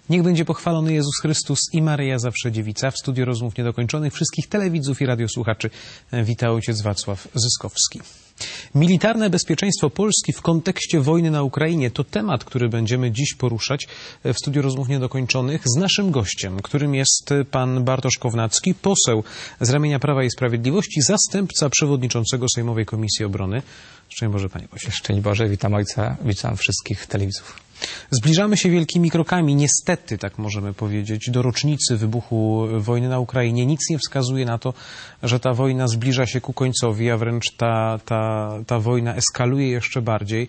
Niech będzie pochwalony Jezus Chrystus i Maryja Zawsze Dziewica. W studiu Rozmów Niedokończonych wszystkich telewidzów i radiosłuchaczy wita ojciec Wacław Zyskowski. Militarne bezpieczeństwo Polski w kontekście wojny na Ukrainie to temat, który będziemy dziś poruszać w studiu Rozmów Niedokończonych z naszym gościem, którym jest pan Bartosz Kownacki, poseł z ramienia Prawa i Sprawiedliwości, zastępca przewodniczącego Sejmowej Komisji Obrony. Szczęść Boże, panie pośle. Szczęść Boże, witam ojca, witam wszystkich telewidzów. Zbliżamy się wielkimi krokami, niestety, tak możemy powiedzieć, do rocznicy wybuchu wojny na Ukrainie. Nic nie wskazuje na to, że ta wojna zbliża się ku końcowi, a wręcz ta wojna eskaluje jeszcze bardziej.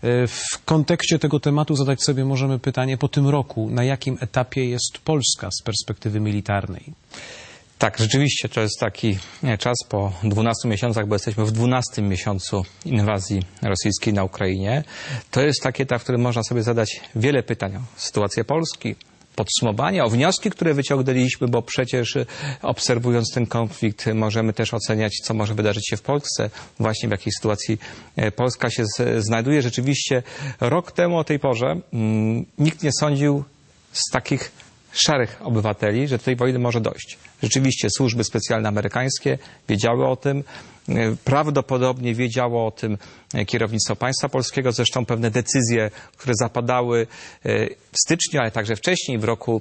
W kontekście tego tematu zadać sobie możemy pytanie po tym roku, na jakim etapie jest Polska z perspektywy militarnej? Tak, rzeczywiście to jest taki czas po 12 miesiącach, bo jesteśmy w 12 miesiącu inwazji rosyjskiej na Ukrainie. To jest taki etap, w którym można sobie zadać wiele pytań o sytuację Polski, podsumowania, o wnioski, które wyciągnęliśmy, bo przecież obserwując ten konflikt możemy też oceniać, co może wydarzyć się w Polsce, właśnie w jakiej sytuacji Polska się znajduje. Rzeczywiście rok temu o tej porze nikt nie sądził z takich szarych obywateli, że do tej wojny może dojść. Rzeczywiście służby specjalne amerykańskie wiedziały o tym, prawdopodobnie wiedziało o tym kierownictwo państwa polskiego, zresztą pewne decyzje, które zapadały w styczniu, ale także wcześniej, w roku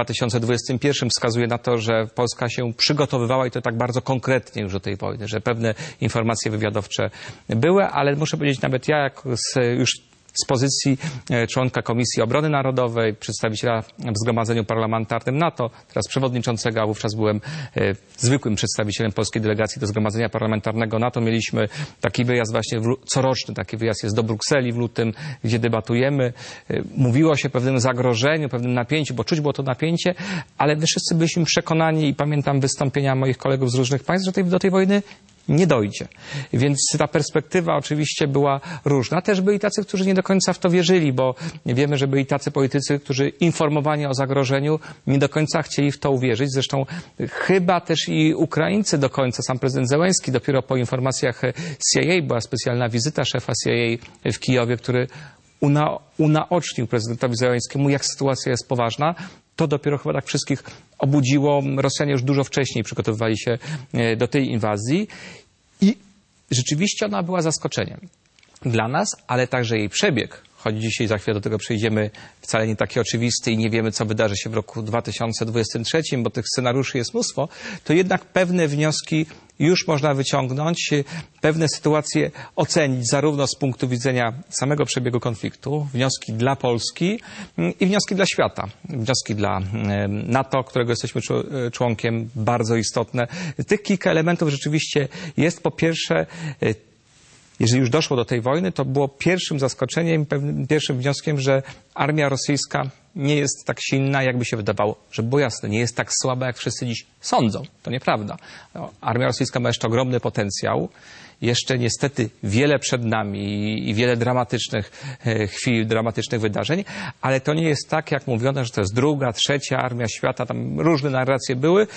2021 wskazuje na to, że Polska się przygotowywała i to tak bardzo konkretnie już do tej wojny, że pewne informacje wywiadowcze były, ale muszę powiedzieć, nawet ja już z pozycji członka Komisji Obrony Narodowej, przedstawiciela w Zgromadzeniu Parlamentarnym NATO, teraz przewodniczącego, a wówczas byłem zwykłym przedstawicielem polskiej delegacji do Zgromadzenia Parlamentarnego NATO. Mieliśmy taki wyjazd właśnie coroczny, taki wyjazd jest do Brukseli w lutym, gdzie debatujemy. Mówiło się o pewnym zagrożeniu, pewnym napięciu, bo czuć było to napięcie, ale my wszyscy byliśmy przekonani i pamiętam wystąpienia moich kolegów z różnych państw, że do tej wojny nie dojdzie. Więc ta perspektywa oczywiście była różna. Też byli tacy, którzy nie do końca w to wierzyli, bo wiemy, że byli tacy politycy, którzy informowani o zagrożeniu nie do końca chcieli w to uwierzyć. Zresztą chyba też i Ukraińcy do końca, sam prezydent Zełenski dopiero po informacjach CIA, była specjalna wizyta szefa CIA w Kijowie, który unaocznił prezydentowi Zełenskiemu, jak sytuacja jest poważna. To dopiero chyba tak wszystkich obudziło. Rosjanie już dużo wcześniej przygotowywali się do tej inwazji i rzeczywiście ona była zaskoczeniem dla nas, ale także jej przebieg, choć dzisiaj za chwilę do tego przejdziemy, wcale nie taki oczywisty i nie wiemy, co wydarzy się w roku 2023, bo tych scenariuszy jest mnóstwo, to jednak pewne wnioski już można wyciągnąć, pewne sytuacje ocenić zarówno z punktu widzenia samego przebiegu konfliktu, wnioski dla Polski i wnioski dla świata, wnioski dla NATO, którego jesteśmy członkiem, bardzo istotne. Tych kilka elementów rzeczywiście jest. Po pierwsze, jeżeli już doszło do tej wojny, to było pierwszym zaskoczeniem, pierwszym wnioskiem, że armia rosyjska nie jest tak silna, jakby się wydawało. Żeby było jasne, nie jest tak słaba, jak wszyscy dziś sądzą. To nieprawda. Armia rosyjska ma jeszcze ogromny potencjał. Jeszcze niestety wiele przed nami i wiele dramatycznych chwil, dramatycznych wydarzeń, ale to nie jest tak, jak mówiono, że to jest druga, trzecia armia świata. Tam różne narracje były.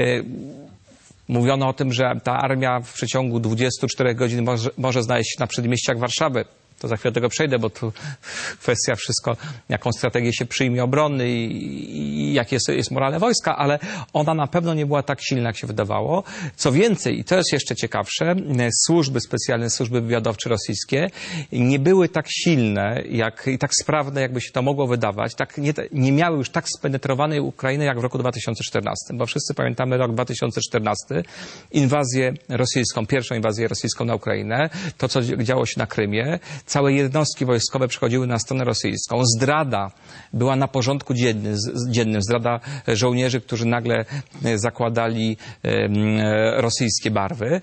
Mówiono o tym, że ta armia w przeciągu 24 godzin może znaleźć się na przedmieściach Warszawy. To za chwilę do tego przejdę, bo tu kwestia wszystko, jaką strategię się przyjmie obrony i jakie jest morale wojska, ale ona na pewno nie była tak silna, jak się wydawało. Co więcej, i to jest jeszcze ciekawsze, służby specjalne, służby wywiadowcze rosyjskie nie były tak silne i tak sprawne, jakby się to mogło wydawać. Nie miały już tak spenetrowanej Ukrainy, jak w roku 2014, bo wszyscy pamiętamy rok 2014, inwazję rosyjską, pierwszą inwazję rosyjską na Ukrainę, to co działo się na Krymie. Całe jednostki wojskowe przechodziły na stronę rosyjską. Zdrada była na porządku dziennym. Zdrada żołnierzy, którzy nagle zakładali rosyjskie barwy.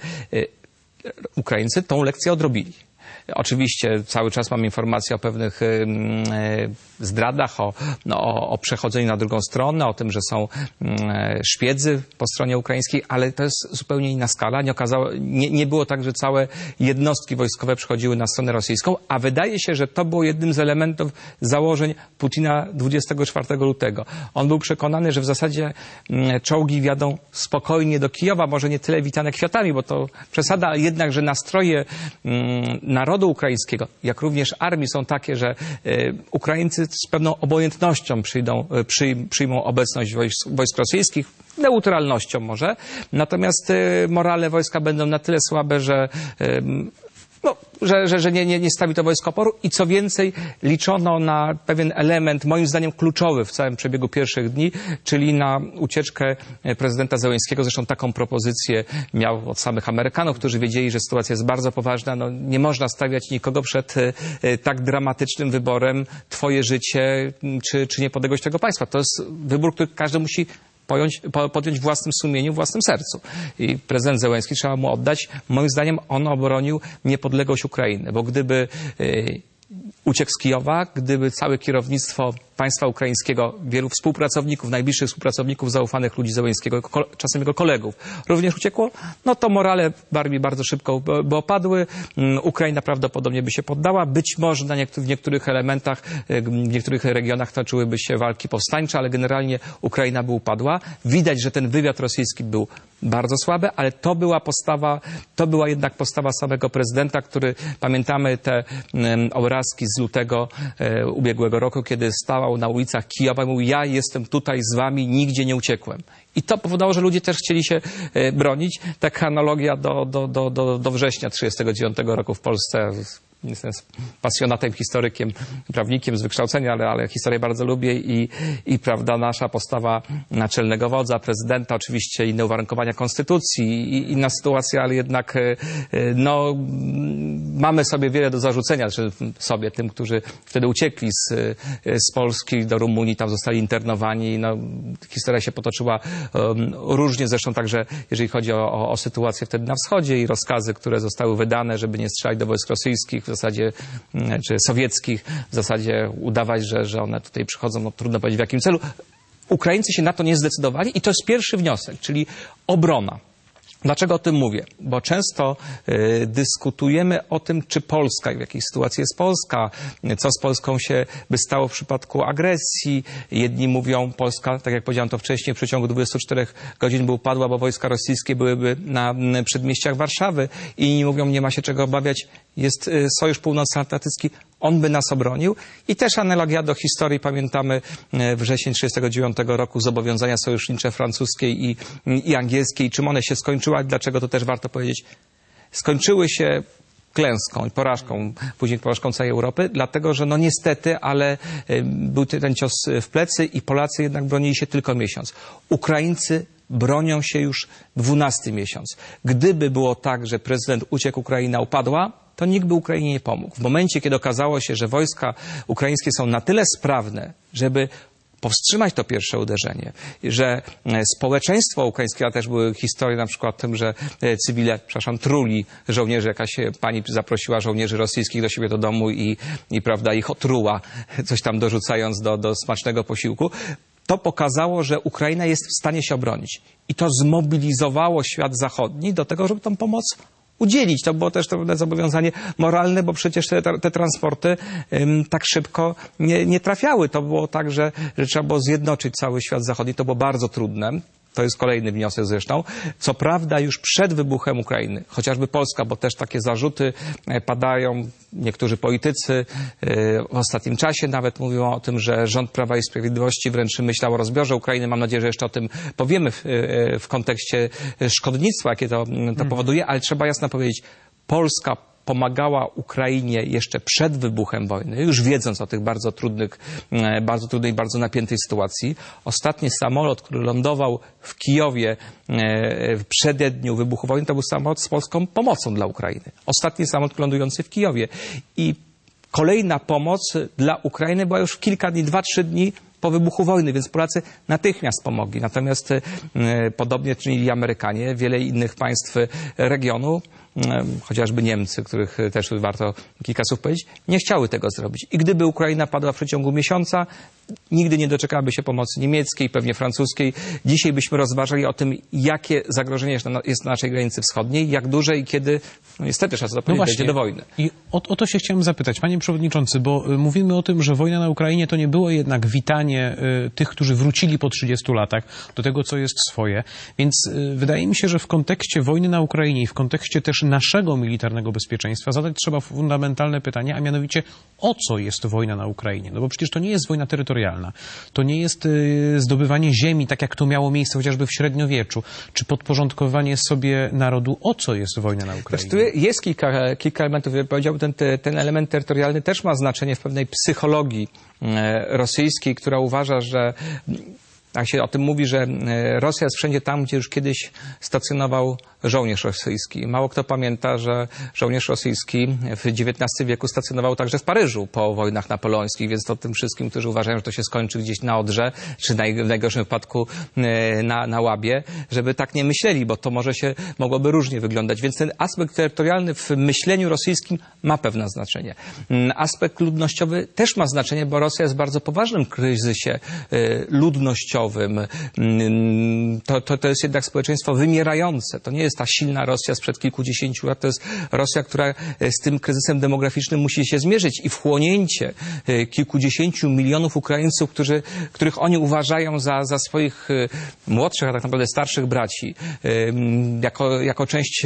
Ukraińcy tą lekcję odrobili. Oczywiście cały czas mamy informacje o pewnych zdradach, o przechodzeniu na drugą stronę, o tym, że są szpiedzy po stronie ukraińskiej, ale to jest zupełnie inna skala. Nie było tak, że całe jednostki wojskowe przechodziły na stronę rosyjską, a wydaje się, że to było jednym z elementów założeń Putina 24 lutego. On był przekonany, że w zasadzie czołgi wjadą spokojnie do Kijowa, może nie tyle witane kwiatami, bo to przesada, ale jednak, że nastroje na narodu ukraińskiego, jak również armii są takie, że Ukraińcy z pewną obojętnością przyjmą obecność wojsk rosyjskich, neutralnością może, natomiast morale wojska będą na tyle słabe, że nie stawi to wojsko oporu i co więcej liczono na pewien element, moim zdaniem kluczowy w całym przebiegu pierwszych dni, czyli na ucieczkę prezydenta Zełenskiego. Zresztą taką propozycję miał od samych Amerykanów, którzy wiedzieli, że sytuacja jest bardzo poważna. No, nie można stawiać nikogo przed tak dramatycznym wyborem, twoje życie czy niepodległość tego państwa. To jest wybór, który każdy musi podjąć w własnym sumieniu, w własnym sercu. I prezydent Zełenski, trzeba mu oddać, moim zdaniem on obronił niepodległość Ukrainy, bo gdyby uciekł z Kijowa, gdyby całe kierownictwo państwa ukraińskiego, wielu współpracowników, najbliższych współpracowników, zaufanych ludzi Zełenskiego, czasem jego kolegów, również uciekło, no to morale w armii bardzo szybko by opadły. Ukraina prawdopodobnie by się poddała. Być może w niektórych elementach, w niektórych regionach toczyłyby się walki powstańcze, ale generalnie Ukraina by upadła. Widać, że ten wywiad rosyjski był bardzo słaby, ale to była jednak postawa samego prezydenta, który, pamiętamy te obrazki z lutego ubiegłego roku, kiedy stał na ulicach Kijowa i mówił: ja jestem tutaj z wami, nigdzie nie uciekłem. I to powodowało, że ludzie też chcieli się bronić. Taka analogia do września 1939 roku w Polsce. Jestem pasjonatem, historykiem, prawnikiem z wykształcenia, ale historię bardzo lubię i prawda, nasza postawa naczelnego wodza, prezydenta, oczywiście inne uwarunkowania konstytucji, inna sytuacja, ale jednak no, mamy sobie wiele do zarzucenia, sobie, tym, którzy wtedy uciekli z Polski do Rumunii, tam zostali internowani. No, historia się potoczyła różnie, zresztą także jeżeli chodzi o sytuację wtedy na wschodzie i rozkazy, które zostały wydane, żeby nie strzelać do wojsk rosyjskich, w zasadzie, czy sowieckich, w zasadzie udawać, że one tutaj przychodzą, no trudno powiedzieć w jakim celu. Ukraińcy się na to nie zdecydowali i to jest pierwszy wniosek, czyli obrona. Dlaczego o tym mówię? Bo często dyskutujemy o tym, czy Polska i w jakiej sytuacji jest Polska, co z Polską się by stało w przypadku agresji. Jedni mówią, Polska, tak jak powiedziałem to wcześniej, w przeciągu 24 godzin by upadła, bo wojska rosyjskie byłyby na przedmieściach Warszawy. Inni mówią, nie ma się czego obawiać, jest Sojusz Północnoatlantycki, on by nas obronił. I też analogia do historii, pamiętamy wrzesień 1939 roku, zobowiązania sojusznicze francuskie i angielskie, i czym one się skończyły, a dlaczego to też warto powiedzieć. Skończyły się klęską i porażką, później porażką całej Europy, dlatego że no niestety, ale był ten cios w plecy i Polacy jednak bronili się tylko miesiąc. Ukraińcy bronią się już 12 miesiąc. Gdyby było tak, że prezydent uciekł, Ukraina upadła, to nikt by Ukrainie nie pomógł. W momencie, kiedy okazało się, że wojska ukraińskie są na tyle sprawne, żeby powstrzymać to pierwsze uderzenie, że społeczeństwo ukraińskie, a też były historie na przykład o tym, że cywile, truli żołnierzy, jakaś pani zaprosiła żołnierzy rosyjskich do siebie do domu i prawda, ich otruła, coś tam dorzucając do smacznego posiłku. To pokazało, że Ukraina jest w stanie się obronić. I to zmobilizowało świat zachodni do tego, żeby tą pomoc udzielić. To było też to pewne zobowiązanie moralne, bo przecież te transporty tak szybko nie trafiały. To było tak, że trzeba było zjednoczyć cały świat zachodni. To było bardzo trudne. To jest kolejny wniosek zresztą. Co prawda już przed wybuchem Ukrainy, chociażby Polska, bo też takie zarzuty padają, niektórzy politycy w ostatnim czasie nawet mówią o tym, że rząd Prawa i Sprawiedliwości wręcz myślał o rozbiorze Ukrainy. Mam nadzieję, że jeszcze o tym powiemy w kontekście szkodnictwa, jakie to powoduje, ale trzeba jasno powiedzieć, Polska pomagała Ukrainie jeszcze przed wybuchem wojny, już wiedząc o tych bardzo trudnej, bardzo napiętej sytuacji. Ostatni samolot, który lądował w Kijowie w przededniu wybuchu wojny, to był samolot z polską pomocą dla Ukrainy. Ostatni samolot lądujący w Kijowie. I kolejna pomoc dla Ukrainy była już w kilka dni, 2-3 dni po wybuchu wojny, więc Polacy natychmiast pomogli. Natomiast podobnie czynili Amerykanie, wiele innych państw regionu, chociażby Niemcy, których też warto kilka słów powiedzieć, nie chciały tego zrobić. I gdyby Ukraina padła w przeciągu miesiąca, nigdy nie doczekałaby się pomocy niemieckiej, pewnie francuskiej. Dzisiaj byśmy rozważali o tym, jakie zagrożenie jest na naszej granicy wschodniej, jak duże i kiedy, no niestety trzeba to powiedzieć, dojdzie do wojny. I o to się chciałem zapytać, panie przewodniczący, bo mówimy o tym, że wojna na Ukrainie to nie było jednak witanie tych, którzy wrócili po 30 latach do tego, co jest swoje. Więc wydaje mi się, że w kontekście wojny na Ukrainie i w kontekście też naszego militarnego bezpieczeństwa zadać trzeba fundamentalne pytanie, a mianowicie o co jest wojna na Ukrainie? No bo przecież to nie jest wojna terytorialna, to nie jest zdobywanie ziemi, tak jak to miało miejsce chociażby w średniowieczu, czy podporządkowanie sobie narodu. O co jest wojna na Ukrainie? Tu jest kilka elementów. Ja powiedziałbym, ten element terytorialny też ma znaczenie w pewnej psychologii rosyjskiej, która uważa, że jak się o tym mówi, że Rosja jest wszędzie tam, gdzie już kiedyś stacjonował żołnierz rosyjski. Mało kto pamięta, że żołnierz rosyjski w XIX wieku stacjonował także w Paryżu po wojnach napoleońskich, więc to tym wszystkim, którzy uważają, że to się skończy gdzieś na Odrze, czy w najgorszym wypadku na Łabie, żeby tak nie myśleli, bo to mogłoby różnie wyglądać. Więc ten aspekt terytorialny w myśleniu rosyjskim ma pewne znaczenie. Aspekt ludnościowy też ma znaczenie, bo Rosja jest w bardzo poważnym kryzysie ludnościowym. To jest jednak społeczeństwo wymierające. To nie jest ta silna Rosja sprzed kilkudziesięciu lat. To jest Rosja, która z tym kryzysem demograficznym musi się zmierzyć i wchłonięcie kilkudziesięciu milionów Ukraińców, których oni uważają za swoich młodszych, a tak naprawdę starszych braci, jako część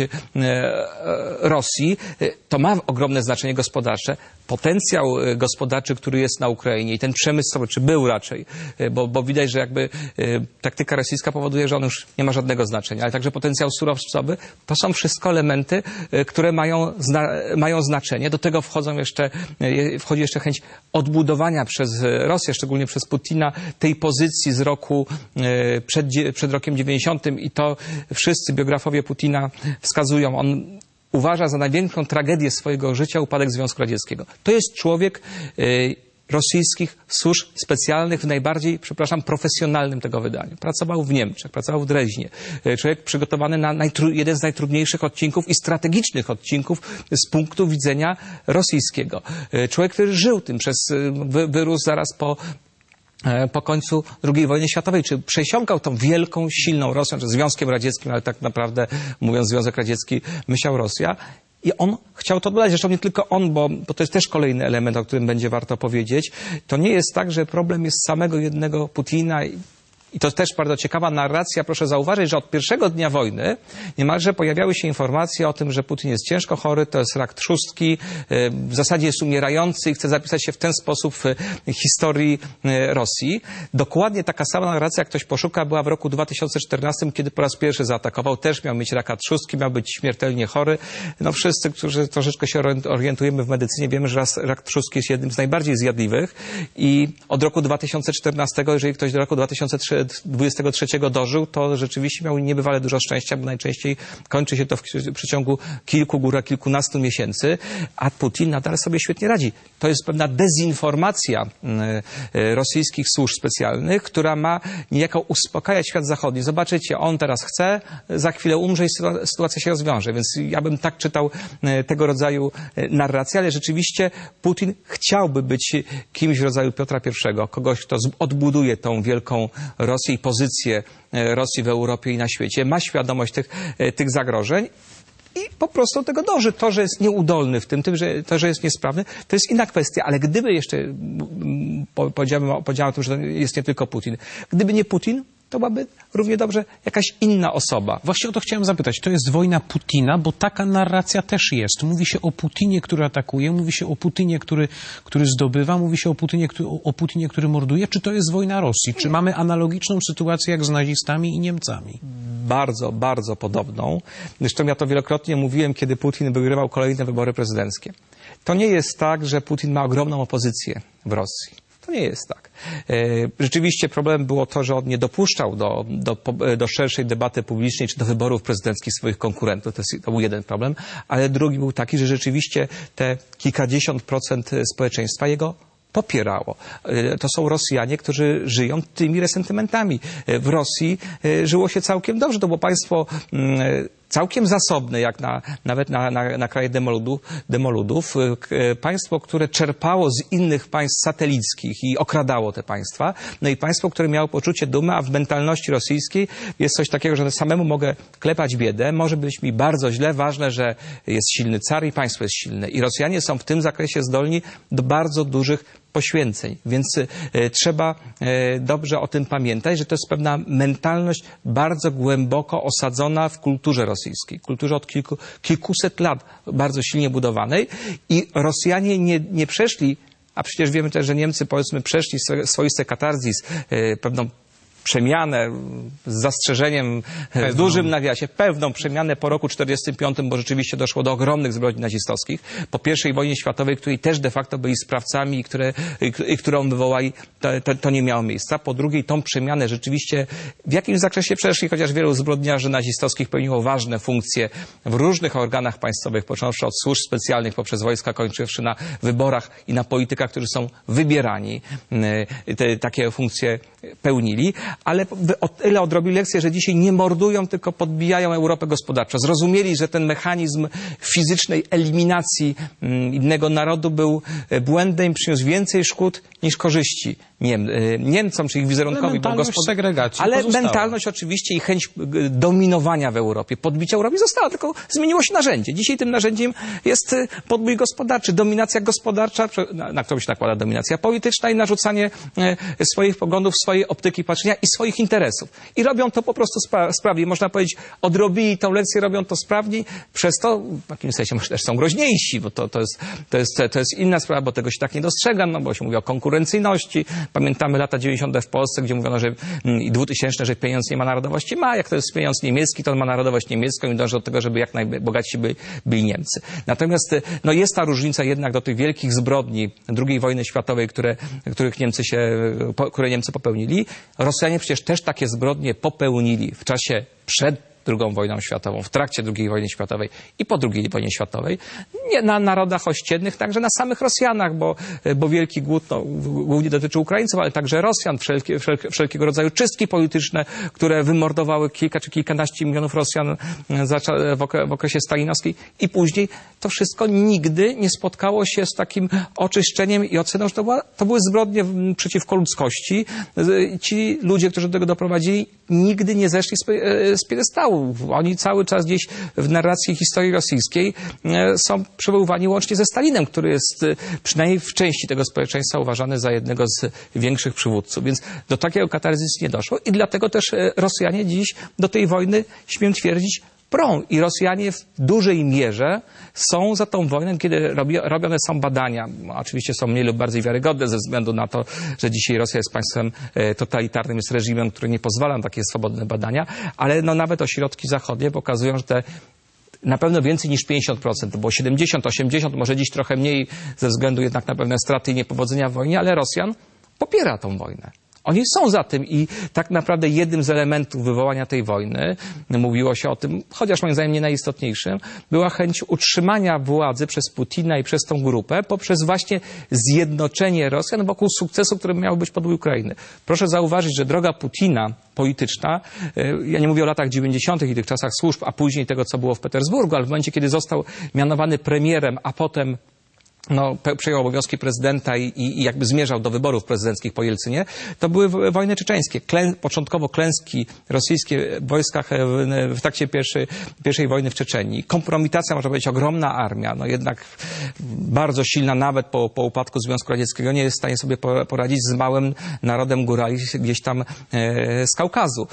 Rosji, to ma ogromne znaczenie gospodarcze. Potencjał gospodarczy, który jest na Ukrainie i ten przemysł, czy był raczej, bo widać, że jakby taktyka rosyjska powoduje, że on już nie ma żadnego znaczenia, ale także potencjał surowcowy, to są wszystko elementy, które mają znaczenie. Do tego wchodzi jeszcze chęć odbudowania przez Rosję, szczególnie przez Putina, tej pozycji z roku przed rokiem 90 i to wszyscy biografowie Putina wskazują. On uważa za największą tragedię swojego życia upadek Związku Radzieckiego. To jest człowiek rosyjskich służb specjalnych w najbardziej, profesjonalnym tego wydaniu. Pracował w Niemczech, pracował w Dreźnie. Człowiek przygotowany na jeden z najtrudniejszych odcinków i strategicznych odcinków z punktu widzenia rosyjskiego. Człowiek, który żył tym, wyrósł zaraz po końcu II wojny światowej, czy przesiąkał tą wielką, silną Rosją, czy Związkiem Radzieckim, ale tak naprawdę, mówiąc Związek Radziecki, myślał Rosja. I on chciał to dodać. Zresztą nie tylko on, bo to jest też kolejny element, o którym będzie warto powiedzieć. To nie jest tak, że problem jest samego jednego Putina. I to też bardzo ciekawa narracja. Proszę zauważyć, że od pierwszego dnia wojny niemalże pojawiały się informacje o tym, że Putin jest ciężko chory, to jest rak trzustki, w zasadzie jest umierający i chce zapisać się w ten sposób w historii Rosji. Dokładnie taka sama narracja, jak ktoś poszuka, była w roku 2014, kiedy po raz pierwszy zaatakował. Też miał mieć raka trzustki, miał być śmiertelnie chory. No wszyscy, którzy troszeczkę się orientujemy w medycynie, wiemy, że rak trzustki jest jednym z najbardziej zjadliwych i od roku 2014, jeżeli ktoś do roku 2023 dożył, to rzeczywiście miał niebywale dużo szczęścia, bo najczęściej kończy się to w przeciągu kilku, góra kilkunastu miesięcy, a Putin nadal sobie świetnie radzi. To jest pewna dezinformacja rosyjskich służb specjalnych, która ma niejako uspokajać świat zachodni. Zobaczycie, on teraz chce, za chwilę umrze i sytuacja się rozwiąże. Więc ja bym tak czytał tego rodzaju narrację, ale rzeczywiście Putin chciałby być kimś w rodzaju Piotra I, kogoś, kto odbuduje tą wielką Rosję i pozycję Rosji w Europie i na świecie. Ma świadomość tych zagrożeń i po prostu do tego dąży. To, że jest nieudolny w tym, że jest niesprawny, to jest inna kwestia. Ale gdyby jeszcze, powiedziałem o tym, że to jest nie tylko Putin, gdyby nie Putin, to byłaby równie dobrze jakaś inna osoba. Właśnie o to chciałem zapytać. To jest wojna Putina, bo taka narracja też jest. Mówi się o Putinie, który atakuje, mówi się o Putinie, który zdobywa, mówi się o Putinie, który morduje. Czy to jest wojna Rosji? Czy mamy analogiczną sytuację jak z nazistami i Niemcami? Bardzo, bardzo podobną. Zresztą ja to wielokrotnie mówiłem, kiedy Putin wygrywał kolejne wybory prezydenckie. To nie jest tak, że Putin ma ogromną opozycję w Rosji. To nie jest tak. Rzeczywiście problem było to, że on nie dopuszczał do szerszej debaty publicznej czy do wyborów prezydenckich swoich konkurentów. To był jeden problem. Ale drugi był taki, że rzeczywiście te kilkadziesiąt procent społeczeństwa jego popierało. To są Rosjanie, którzy żyją tymi resentymentami. W Rosji żyło się całkiem dobrze. To było państwo całkiem zasobne, jak nawet na kraje demoludów. Państwo, które czerpało z innych państw satelickich i okradało te państwa. No i państwo, które miało poczucie dumy, a w mentalności rosyjskiej jest coś takiego, że samemu mogę klepać biedę, może być mi bardzo źle, ważne, że jest silny car i państwo jest silne. I Rosjanie są w tym zakresie zdolni do bardzo dużych poświęceń, więc trzeba dobrze o tym pamiętać, że to jest pewna mentalność bardzo głęboko osadzona w kulturze rosyjskiej, kulturze od kilkuset lat bardzo silnie budowanej i Rosjanie nie przeszli, a przecież wiemy też, że Niemcy, powiedzmy, przeszli swoisty katarzis, pewną przemianę z zastrzeżeniem w dużym nawiasie, pewną przemianę po roku 1945, bo rzeczywiście doszło do ogromnych zbrodni nazistowskich. Po I wojnie światowej, której też de facto byli sprawcami i którą wywołali, to nie miało miejsca. Po drugiej tą przemianę rzeczywiście w jakimś zakresie przeszli, chociaż wielu zbrodniarzy nazistowskich pełniło ważne funkcje w różnych organach państwowych, począwszy od służb specjalnych poprzez wojska, kończywszy na wyborach i na politykach, którzy są wybierani, takie funkcje pełnili. Ale o tyle odrobili lekcję, że dzisiaj nie mordują, tylko podbijają Europę gospodarczo. Zrozumieli, że ten mechanizm fizycznej eliminacji innego narodu był błędem i przyniósł więcej szkód niż korzyści Niemcom, czy ich wizerunkowi, bo ale mentalność oczywiście i chęć dominowania w Europie, podbicia Europy została, tylko zmieniło się narzędzie. Dzisiaj tym narzędziem jest podbój gospodarczy, dominacja gospodarcza, na którą się nakłada dominacja polityczna i narzucanie swoich poglądów, swojej optyki patrzenia i swoich interesów. I robią to po prostu sprawnie. Można powiedzieć, odrobili tą lekcję, robią to sprawniej. Przez to, w jakimś sensie, może też są groźniejsi, bo to jest inna sprawa, bo tego się tak nie dostrzega, no bo się mówi o konkurencyjności. Pamiętamy lata 90. w Polsce, gdzie mówiono, że i 2000, że pieniądz nie ma narodowości. Ma, jak to jest pieniądz niemiecki, to on ma narodowość niemiecką i dąży do tego, żeby jak najbogatsi byli Niemcy. Natomiast no, jest ta różnica jednak do tych wielkich zbrodni II wojny światowej, które Niemcy popełnili. Rosjanie przecież też takie zbrodnie popełnili w czasie przed II wojną światową, w trakcie II wojny światowej i po II wojnie światowej. Nie na narodach ościennych, także na samych Rosjanach, bo wielki głód głównie dotyczył Ukraińców, ale także Rosjan, wszelkiego rodzaju czystki polityczne, które wymordowały kilka czy kilkanaście milionów Rosjan w okresie stalinowskim i później. To wszystko nigdy nie spotkało się z takim oczyszczeniem i oceną, że to były zbrodnie przeciwko ludzkości. Ci ludzie, którzy do tego doprowadzili, nigdy nie zeszli z piedestału. Oni cały czas gdzieś w narracji historii rosyjskiej są przywoływani łącznie ze Stalinem, który jest przynajmniej w części tego społeczeństwa uważany za jednego z większych przywódców. Więc do takiego katarzis nie doszło i dlatego też Rosjanie dziś do tej wojny, śmiem twierdzić, prą. I Rosjanie w dużej mierze są za tą wojną, kiedy robione są badania. Oczywiście są mniej lub bardziej wiarygodne ze względu na to, że dzisiaj Rosja jest państwem totalitarnym, jest reżimem, który nie pozwala na takie swobodne badania, ale no nawet ośrodki zachodnie pokazują, że te na pewno więcej niż 50%, to było 70, 80, może dziś trochę mniej ze względu jednak na pewne straty i niepowodzenia w wojnie, ale Rosjan popiera tą wojnę. Oni są za tym i tak naprawdę jednym z elementów wywołania tej wojny, mówiło się o tym, chociaż moim zdaniem nie najistotniejszym, była chęć utrzymania władzy przez Putina i przez tą grupę poprzez właśnie zjednoczenie Rosjan wokół sukcesu, który miał być podbój Ukrainy. Proszę zauważyć, że droga Putina polityczna, ja nie mówię o latach 90. i tych czasach służb, a później tego, co było w Petersburgu, ale w momencie, kiedy został mianowany premierem, a potem przejął obowiązki prezydenta i jakby zmierzał do wyborów prezydenckich po Jelcynie, to były wojny czeczeńskie. Początkowo klęski rosyjskie w wojskach w trakcie pierwszej wojny w Czeczenii. Kompromitacja, można powiedzieć, ogromna armia, no jednak bardzo silna nawet po upadku Związku Radzieckiego, nie jest w stanie sobie poradzić z małym narodem górali gdzieś tam z Kaukazu.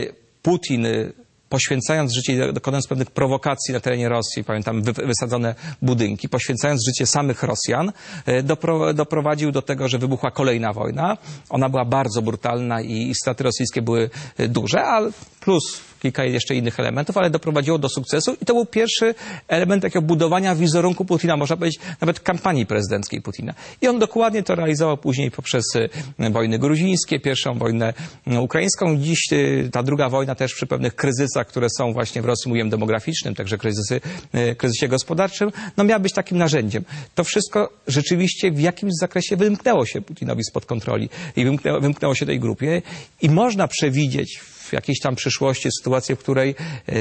Putin, poświęcając życie, dokonując pewnych prowokacji na terenie Rosji, pamiętam wysadzone budynki, poświęcając życie samych Rosjan, doprowadził do tego, że wybuchła kolejna wojna. Ona była bardzo brutalna i straty rosyjskie były duże, ale plus kilka jeszcze innych elementów, ale doprowadziło do sukcesu i to był pierwszy element takiego budowania wizerunku Putina, można powiedzieć nawet kampanii prezydenckiej Putina. I on dokładnie to realizował później poprzez wojny gruzińskie, pierwszą wojnę ukraińską. Dziś ta druga wojna też przy pewnych kryzysach, które są właśnie w Rosji, mówiłem demograficznym, także kryzysie gospodarczym, no miała być takim narzędziem. To wszystko rzeczywiście w jakimś zakresie wymknęło się Putinowi spod kontroli i wymknęło się tej grupie i można przewidzieć w jakiejś tam przyszłości sytuację, w której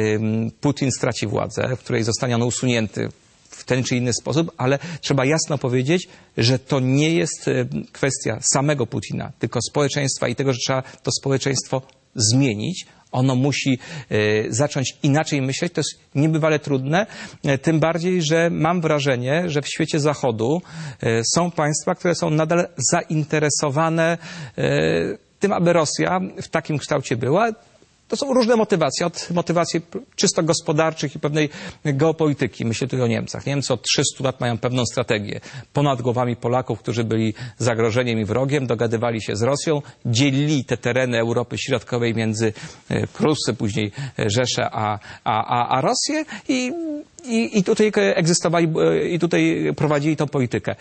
Putin straci władzę, w której zostanie on usunięty w ten czy inny sposób, ale trzeba jasno powiedzieć, że to nie jest kwestia samego Putina, tylko społeczeństwa i tego, że trzeba to społeczeństwo zmienić. Ono musi zacząć inaczej myśleć. To jest niebywale trudne, tym bardziej, że mam wrażenie, że w świecie Zachodu są państwa, które są nadal zainteresowane tym, aby Rosja w takim kształcie była. To są różne motywacje, od motywacji czysto gospodarczych i pewnej geopolityki. Myślę tu o Niemcach. Niemcy od 300 lat mają pewną strategię. Ponad głowami Polaków, którzy byli zagrożeniem i wrogiem, dogadywali się z Rosją, dzielili te tereny Europy Środkowej między Prusy, później Rzeszę, a Rosję i tutaj egzystowali, i tutaj prowadzili tą politykę.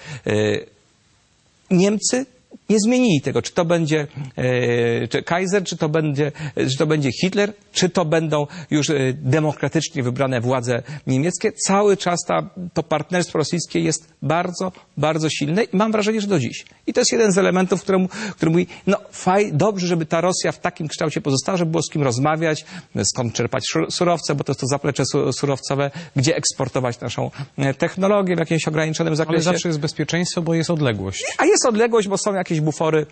Niemcy nie zmienili tego, czy to będzie Kaiser, czy to będzie Hitler, czy to będą już demokratycznie wybrane władze niemieckie. Cały czas to partnerstwo rosyjskie jest bardzo, bardzo silne i mam wrażenie, że do dziś. I to jest jeden z elementów, który mówi, dobrze, żeby ta Rosja w takim kształcie pozostała, żeby było z kim rozmawiać, skąd czerpać surowce, bo to jest to zaplecze surowcowe, gdzie eksportować naszą technologię w jakimś ograniczonym zakresie. Ale zawsze jest bezpieczeństwo, bo jest odległość. A jest odległość, bo są jakieś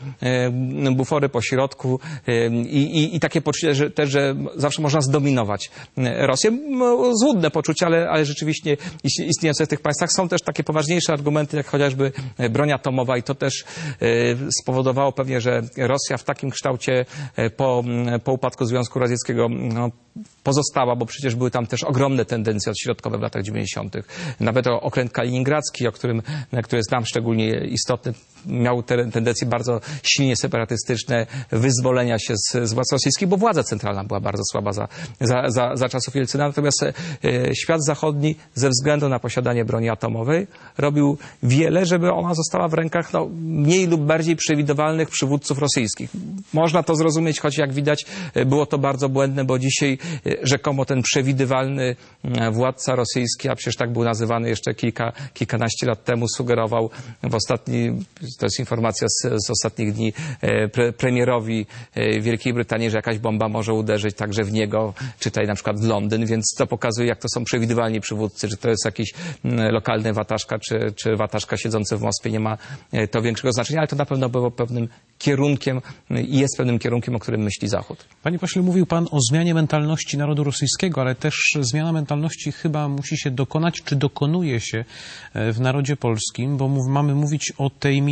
bufory po środku i takie poczucie, że zawsze można zdominować Rosję. Złudne poczucie, ale rzeczywiście istniejące w tych państwach. Są też takie poważniejsze argumenty, jak chociażby broń atomowa i to też spowodowało pewnie, że Rosja w takim kształcie po upadku Związku Radzieckiego pozostała, bo przecież były tam też ogromne tendencje odśrodkowe w latach 90. Nawet okręt kaliningradzki, który jest nam szczególnie istotny, miał tendencje bardzo silnie separatystyczne, wyzwolenia się z władz rosyjskich, bo władza centralna była bardzo słaba za czasów Jelcyna. Natomiast świat zachodni ze względu na posiadanie broni atomowej robił wiele, żeby ona została w rękach mniej lub bardziej przewidywalnych przywódców rosyjskich. Można to zrozumieć, choć jak widać było to bardzo błędne, bo dzisiaj rzekomo ten przewidywalny władca rosyjski, a przecież tak był nazywany jeszcze kilkanaście lat temu, sugerował to jest informacja z ostatnich dni, premierowi Wielkiej Brytanii, że jakaś bomba może uderzyć także w niego, czytaj na przykład w Londyn, więc to pokazuje, jak to są przewidywalni przywódcy, że to jest jakiś lokalny wataszka, czy wataszka siedzący w Moskwie, nie ma to większego znaczenia, ale to na pewno było pewnym kierunkiem i jest pewnym kierunkiem, o którym myśli Zachód. Panie pośle, mówił pan o zmianie mentalności narodu rosyjskiego, ale też zmiana mentalności chyba musi się dokonać, czy dokonuje się w narodzie polskim, bo mamy mówić o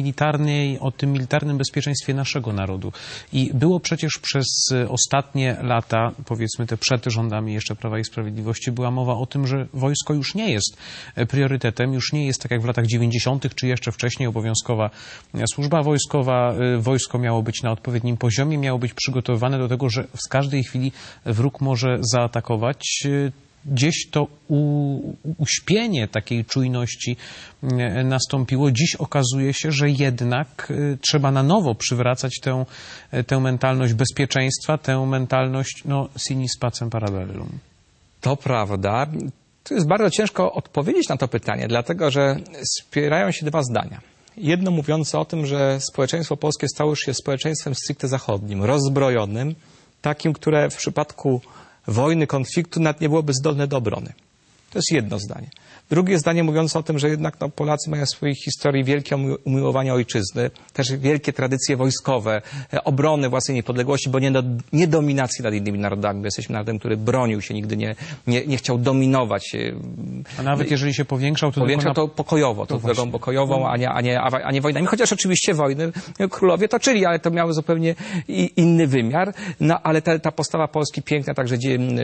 tym militarnym bezpieczeństwie naszego narodu. I było przecież przez ostatnie lata, powiedzmy te przed rządami jeszcze Prawa i Sprawiedliwości, była mowa o tym, że wojsko już nie jest priorytetem, już nie jest tak jak w latach 90. czy jeszcze wcześniej obowiązkowa służba wojskowa. Wojsko miało być na odpowiednim poziomie, miało być przygotowywane do tego, że w każdej chwili wróg może zaatakować. Gdzieś to uśpienie takiej czujności nastąpiło. Dziś okazuje się, że jednak trzeba na nowo przywracać tę mentalność bezpieczeństwa, tę mentalność sinis pacem parabellum. To prawda. Tu jest bardzo ciężko odpowiedzieć na to pytanie, dlatego że spierają się dwa zdania. Jedno mówiące o tym, że społeczeństwo polskie stało się społeczeństwem stricte zachodnim, rozbrojonym, takim, które w przypadku wojny, konfliktu nawet nie byłoby zdolne do obrony. To jest jedno zdanie. Drugie zdanie mówiące o tym, że jednak Polacy mają w swojej historii wielkie umiłowanie ojczyzny, też wielkie tradycje wojskowe, obrony własnej niepodległości, bo nie dominacji nad innymi narodami. My jesteśmy narodem, który bronił się, nigdy nie chciał dominować. A nawet jeżeli się powiększał, to pokojowo, to drogą pokojową, a nie wojnami. Chociaż oczywiście wojny królowie toczyli, ale to miało zupełnie inny wymiar. Ale ta postawa Polski piękna, także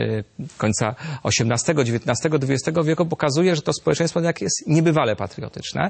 końca XVIII, XIX, XX wieku pokazuje, że to społeczeństwo jest niebywale patriotyczne.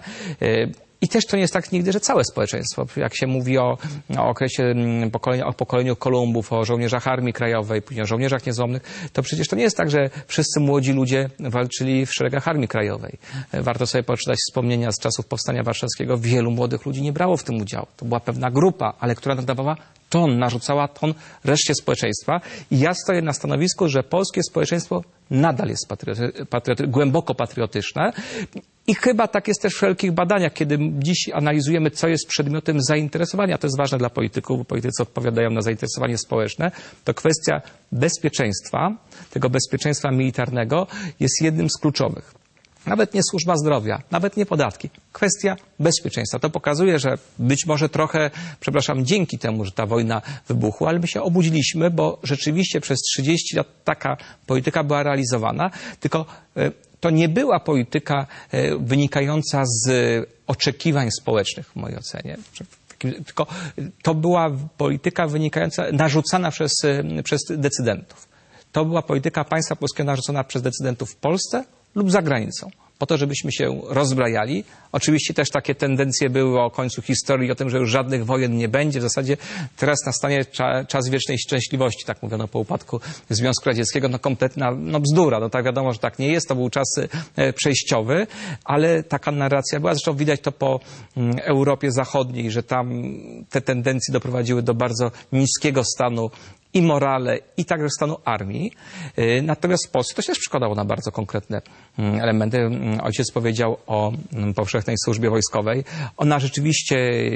I też to nie jest tak nigdy, że całe społeczeństwo. Jak się mówi o okresie pokoleniu Kolumbów, o żołnierzach Armii Krajowej, później o żołnierzach niezłomnych, to przecież to nie jest tak, że wszyscy młodzi ludzie walczyli w szeregach Armii Krajowej. Warto sobie poczytać wspomnienia z czasów Powstania Warszawskiego. Wielu młodych ludzi nie brało w tym udziału. To była pewna grupa, ale która nadawała ton, narzucała ton reszcie społeczeństwa. I ja stoję na stanowisku, że polskie społeczeństwo nadal jest głęboko patriotyczne. I chyba tak jest też w wszelkich badaniach, kiedy dziś analizujemy, co jest przedmiotem zainteresowania. To jest ważne dla polityków, bo politycy odpowiadają na zainteresowanie społeczne. To kwestia bezpieczeństwa, tego bezpieczeństwa militarnego jest jednym z kluczowych. Nawet nie służba zdrowia, nawet nie podatki. Kwestia bezpieczeństwa. To pokazuje, że być może trochę, dzięki temu, że ta wojna wybuchła, ale my się obudziliśmy, bo rzeczywiście przez 30 lat taka polityka była realizowana, tylko to nie była polityka wynikająca z oczekiwań społecznych, w mojej ocenie. Tylko to była polityka narzucana przez decydentów. To była polityka państwa polskiego narzucona przez decydentów w Polsce lub za granicą, po to, żebyśmy się rozbrajali. Oczywiście też takie tendencje były o końcu historii, o tym, że już żadnych wojen nie będzie. W zasadzie teraz nastanie czas wiecznej szczęśliwości, tak mówiono po upadku Związku Radzieckiego. No kompletna bzdura. No tak wiadomo, że tak nie jest. To był czas przejściowy, ale taka narracja była. Zresztą widać to po Europie Zachodniej, że tam te tendencje doprowadziły do bardzo niskiego stanu i morale, i także stanu armii. Natomiast w Polsce to się też przekładało na bardzo konkretne elementy. Ojciec powiedział o powszechnej służbie wojskowej. Ona rzeczywiście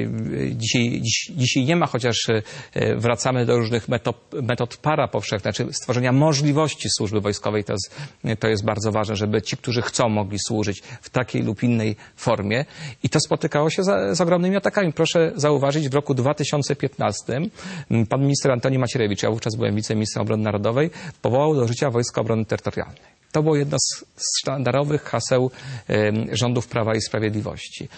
dzisiaj nie ma, chociaż wracamy do różnych metod parapowszechnych, czy stworzenia możliwości służby wojskowej. To jest bardzo ważne, żeby ci, którzy chcą, mogli służyć w takiej lub innej formie. I to spotykało się z ogromnymi atakami. Proszę zauważyć, w roku 2015 pan minister Antoni Macierewicz, ja wówczas byłem wiceministrem obrony narodowej, powołał do życia Wojska Obrony Terytorialnej. To było jedno z sztandarowych haseł rządów Prawa i Sprawiedliwości.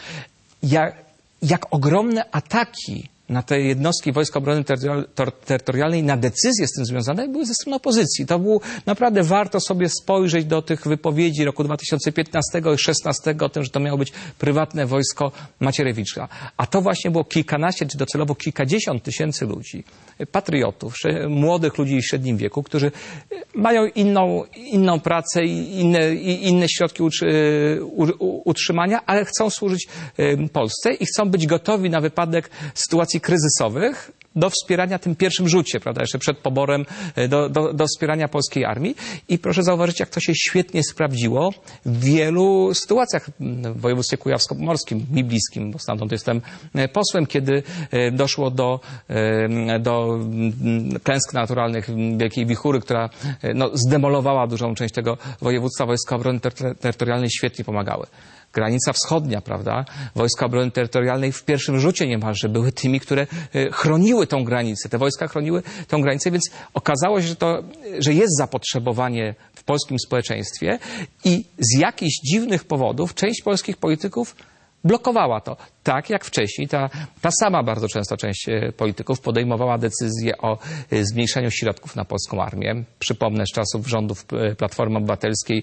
Jak ogromne ataki na te jednostki Wojska Obrony Terytorialnej, na decyzje z tym związane były ze strony opozycji. To było naprawdę warto sobie spojrzeć do tych wypowiedzi roku 2015 i 2016 o tym, że to miało być prywatne wojsko Macierewicza. A to właśnie było kilkanaście, czy docelowo kilkadziesiąt tysięcy ludzi, patriotów, młodych ludzi w średnim wieku, którzy mają inną pracę i inne środki utrzymania, ale chcą służyć Polsce i chcą być gotowi na wypadek sytuacji kryzysowych do wspierania tym pierwszym rzucie, prawda, jeszcze przed poborem do wspierania polskiej armii. I proszę zauważyć, jak to się świetnie sprawdziło w wielu sytuacjach w województwie kujawsko-pomorskim, mi bliskim, bo stamtąd jestem posłem, kiedy doszło do klęsk naturalnych, wielkiej wichury, która zdemolowała dużą część tego województwa. Wojska Obrony Terytorialnej świetnie pomagały. Granica wschodnia, prawda? Wojska Obrony Terytorialnej w pierwszym rzucie niemalże były tymi, które chroniły tą granicę. Te wojska chroniły tą granicę, więc okazało się, że jest zapotrzebowanie w polskim społeczeństwie i z jakichś dziwnych powodów część polskich polityków blokowała to. Tak jak wcześniej ta sama bardzo często część polityków podejmowała decyzję o zmniejszeniu środków na polską armię. Przypomnę, z czasów rządów Platformy Obywatelskiej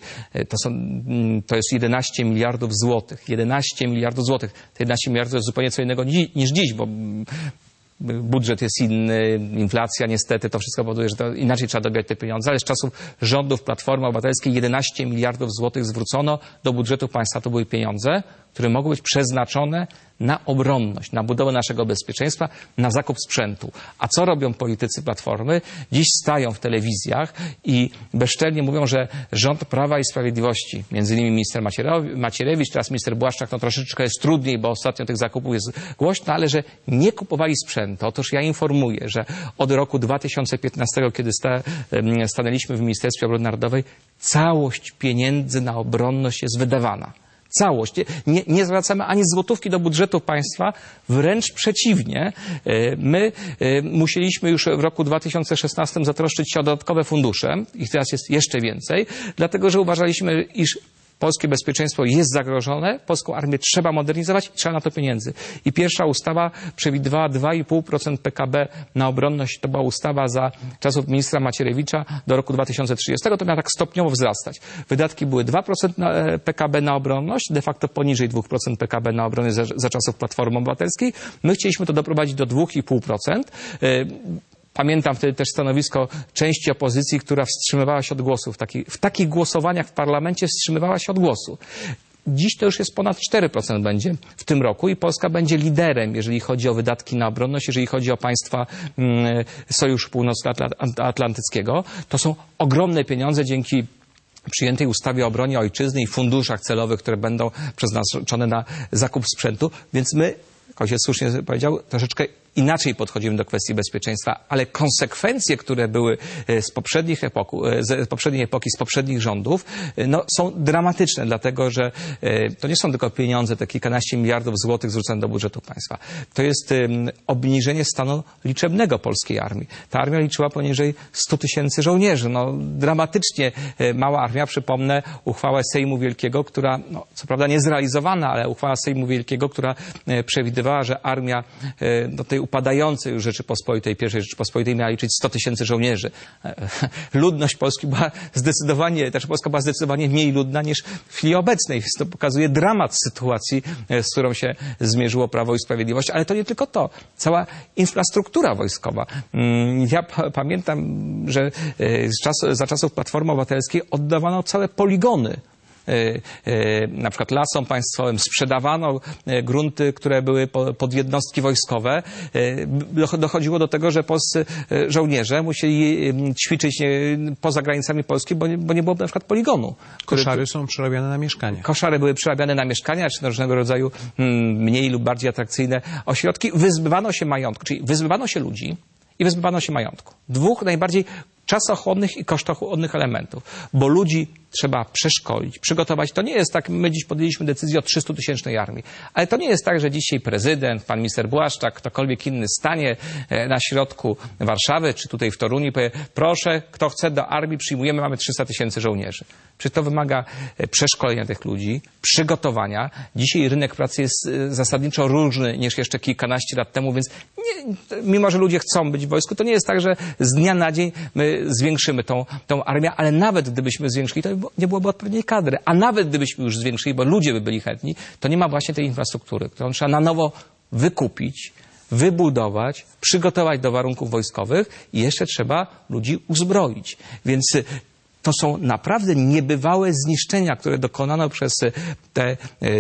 to jest 11 miliardów złotych. 11 miliardów złotych. Te 11 miliardów to jest zupełnie co innego niż dziś, bo budżet jest inny, inflacja niestety, to wszystko powoduje, że to inaczej trzeba dobierać te pieniądze, ale z czasów rządów Platformy Obywatelskiej 11 miliardów złotych zwrócono do budżetu państwa. To były pieniądze, które mogły być przeznaczone na obronność, na budowę naszego bezpieczeństwa, na zakup sprzętu. A co robią politycy Platformy? Dziś stają w telewizjach i bezczelnie mówią, że rząd Prawa i Sprawiedliwości, między innymi minister Macierewicz, teraz minister Błaszczak, troszeczkę jest trudniej, bo ostatnio tych zakupów jest głośno, ale że nie kupowali sprzętu. Otóż ja informuję, że od roku 2015, kiedy stanęliśmy w Ministerstwie Obrony Narodowej, całość pieniędzy na obronność jest wydawana. Całość. Nie zwracamy ani złotówki do budżetu państwa, wręcz przeciwnie. My musieliśmy już w roku 2016 zatroszczyć się o dodatkowe fundusze, ich teraz jest jeszcze więcej, dlatego że uważaliśmy, iż polskie bezpieczeństwo jest zagrożone, polską armię trzeba modernizować i trzeba na to pieniędzy. I pierwsza ustawa przewidywała 2,5% PKB na obronność. To była ustawa za czasów ministra Macierewicza do roku 2030. To miało tak stopniowo wzrastać. Wydatki były 2% PKB na obronność, de facto poniżej 2% PKB na obronę za czasów Platformy Obywatelskiej. My chcieliśmy to doprowadzić do 2,5%. Pamiętam wtedy też stanowisko części opozycji, która wstrzymywała się od głosu. W takich głosowaniach w parlamencie wstrzymywała się od głosu. Dziś to już jest ponad 4% będzie w tym roku i Polska będzie liderem, jeżeli chodzi o wydatki na obronność, jeżeli chodzi o państwa Sojuszu Północnoatlantyckiego. To są ogromne pieniądze dzięki przyjętej ustawie o obronie ojczyzny i funduszach celowych, które będą przeznaczone na zakup sprzętu. Więc my, jak ojciec słusznie powiedział, troszeczkę inaczej podchodzimy do kwestii bezpieczeństwa, ale konsekwencje, które były z poprzedniej epoki, z poprzednich rządów, no, są dramatyczne, dlatego że to nie są tylko pieniądze, te kilkanaście miliardów złotych zwrócone do budżetu państwa. To jest obniżenie stanu liczebnego polskiej armii. Ta armia liczyła poniżej 100 tysięcy żołnierzy. No, dramatycznie mała armia. Przypomnę uchwałę Sejmu Wielkiego, która, no, co prawda nie zrealizowana, ale uchwała Sejmu Wielkiego, która przewidywała, że armia do tej upadającej już Rzeczypospolitej, pierwszej Rzeczypospolitej miała liczyć 100 tysięcy żołnierzy. Ludność Polski była zdecydowanie, Polska była zdecydowanie mniej ludna niż w chwili obecnej. To pokazuje dramat sytuacji, z którą się zmierzyło Prawo i Sprawiedliwość, ale to nie tylko to. Cała infrastruktura wojskowa. Ja pamiętam, że za czasów Platformy Obywatelskiej oddawano całe poligony. Na przykład Lasom Państwowym sprzedawano grunty, które były pod jednostki wojskowe. Dochodziło do tego, że polscy żołnierze musieli ćwiczyć poza granicami Polski, bo nie było na przykład poligonu. Koszary są przerabiane na mieszkania. Koszary były przerabiane na mieszkania, czy na różnego rodzaju mniej lub bardziej atrakcyjne ośrodki. Wyzbywano się majątku, czyli wyzbywano się ludzi i wyzbywano się majątku. Dwóch najbardziej czasochłonnych i kosztochłonnych elementów, bo ludzi trzeba przeszkolić, przygotować. To nie jest tak, my dziś podjęliśmy decyzję o 300-tysięcznej armii, ale to nie jest tak, że dzisiaj prezydent, pan minister Błaszczak, ktokolwiek inny stanie na środku Warszawy, czy tutaj w Toruniu i powie, proszę, kto chce do armii, przyjmujemy, mamy 300 tysięcy żołnierzy. Przecież to wymaga przeszkolenia tych ludzi, przygotowania. Dzisiaj rynek pracy jest zasadniczo różny niż jeszcze kilkanaście lat temu, więc mimo, że ludzie chcą być w wojsku, to nie jest tak, że z dnia na dzień my zwiększymy tą armię, ale nawet gdybyśmy zwiększyli, to nie byłoby odpowiedniej kadry. A nawet gdybyśmy już zwiększyli, bo ludzie by byli chętni, to nie ma właśnie tej infrastruktury, którą trzeba na nowo wykupić, wybudować, przygotować do warunków wojskowych i jeszcze trzeba ludzi uzbroić. Więc to są naprawdę niebywałe zniszczenia, które dokonano przez te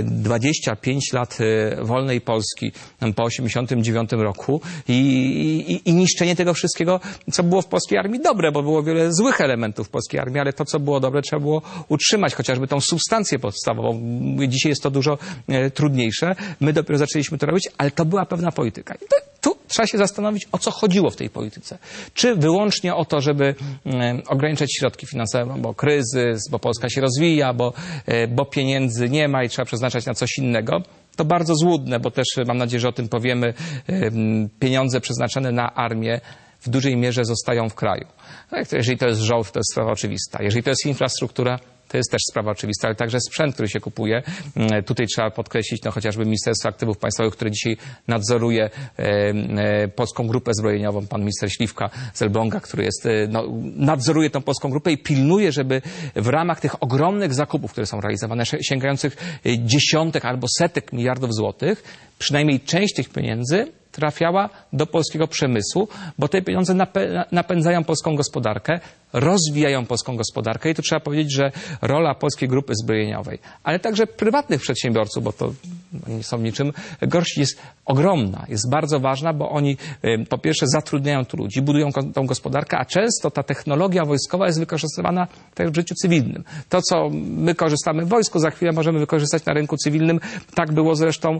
25 lat wolnej Polski po 1989 roku i niszczenie tego wszystkiego, co było w polskiej armii dobre, bo było wiele złych elementów w polskiej armii, ale to, co było dobre, trzeba było utrzymać, chociażby tą substancję podstawową. Dzisiaj jest to dużo trudniejsze. My dopiero zaczęliśmy to robić, ale to była pewna polityka. I tu trzeba się zastanowić, o co chodziło w tej polityce. Czy wyłącznie o to, żeby ograniczać środki finansowe, bo kryzys, bo Polska się rozwija, bo pieniędzy nie ma i trzeba przeznaczać na coś innego. To bardzo złudne, bo też mam nadzieję, że o tym powiemy. Pieniądze przeznaczone na armię w dużej mierze zostają w kraju. Jeżeli to jest żołd, to jest sprawa oczywista. Jeżeli to jest infrastruktura, to jest też sprawa oczywista, ale także sprzęt, który się kupuje. Tutaj trzeba podkreślić chociażby Ministerstwo Aktywów Państwowych, które dzisiaj nadzoruje Polską Grupę Zbrojeniową. Pan minister Śliwka z Elbląga, który nadzoruje tą Polską Grupę i pilnuje, żeby w ramach tych ogromnych zakupów, które są realizowane, sięgających dziesiątek albo setek miliardów złotych, przynajmniej część tych pieniędzy trafiała do polskiego przemysłu, bo te pieniądze napędzają polską gospodarkę, rozwijają polską gospodarkę i tu trzeba powiedzieć, że rola Polskiej Grupy Zbrojeniowej, ale także prywatnych przedsiębiorców, bo to nie są niczym gorsi, jest ogromna, jest bardzo ważna, bo oni po pierwsze zatrudniają tu ludzi, budują tą gospodarkę, a często ta technologia wojskowa jest wykorzystywana też w życiu cywilnym. To, co my korzystamy w wojsku, za chwilę możemy wykorzystać na rynku cywilnym. Tak było zresztą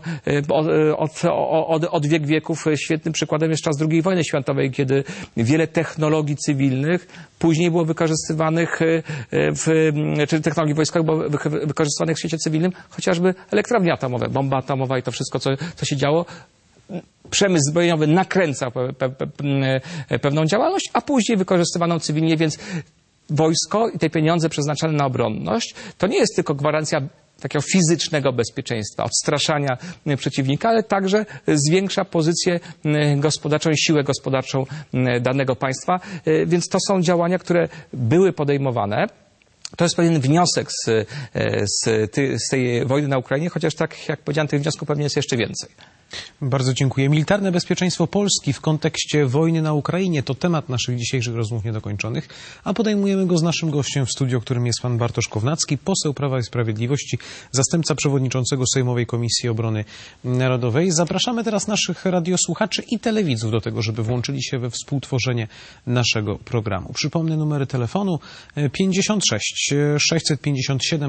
od wieków. Świetnym przykładem jest czas II wojny światowej, kiedy wiele technologii cywilnych później było wykorzystywanych czy technologii wojskowych było wykorzystywanych w świecie cywilnym, chociażby elektrownie atomowe, bomba atomowa i to wszystko, co się działo. Przemysł zbrojeniowy nakręcał pewną działalność, a później wykorzystywano cywilnie, więc wojsko i te pieniądze przeznaczone na obronność to nie jest tylko gwarancja takiego fizycznego bezpieczeństwa, odstraszania przeciwnika, ale także zwiększa pozycję gospodarczą i siłę gospodarczą danego państwa. Więc to są działania, które były podejmowane. To jest pewien wniosek z tej wojny na Ukrainie, chociaż tak jak powiedziałem, tych wniosków pewnie jest jeszcze więcej. Bardzo dziękuję. Militarne bezpieczeństwo Polski w kontekście wojny na Ukrainie to temat naszych dzisiejszych rozmów niedokończonych, a podejmujemy go z naszym gościem w studiu, którym jest pan Bartosz Kownacki, poseł Prawa i Sprawiedliwości, zastępca przewodniczącego Sejmowej Komisji Obrony Narodowej. Zapraszamy teraz naszych radiosłuchaczy i telewidzów do tego, żeby włączyli się we współtworzenie naszego programu. Przypomnę numery telefonu 56 657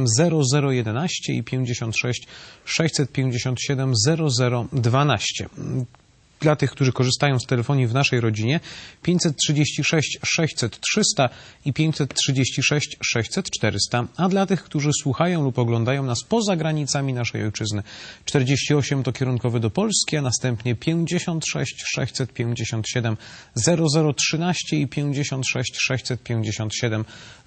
0011 i 56 657 0012. dla tych, którzy korzystają z telefonii w naszej rodzinie 536 600 300 i 536 600 400, a dla tych, którzy słuchają lub oglądają nas poza granicami naszej ojczyzny 48 to kierunkowy do Polski, a następnie 56 657 0013 i 56 657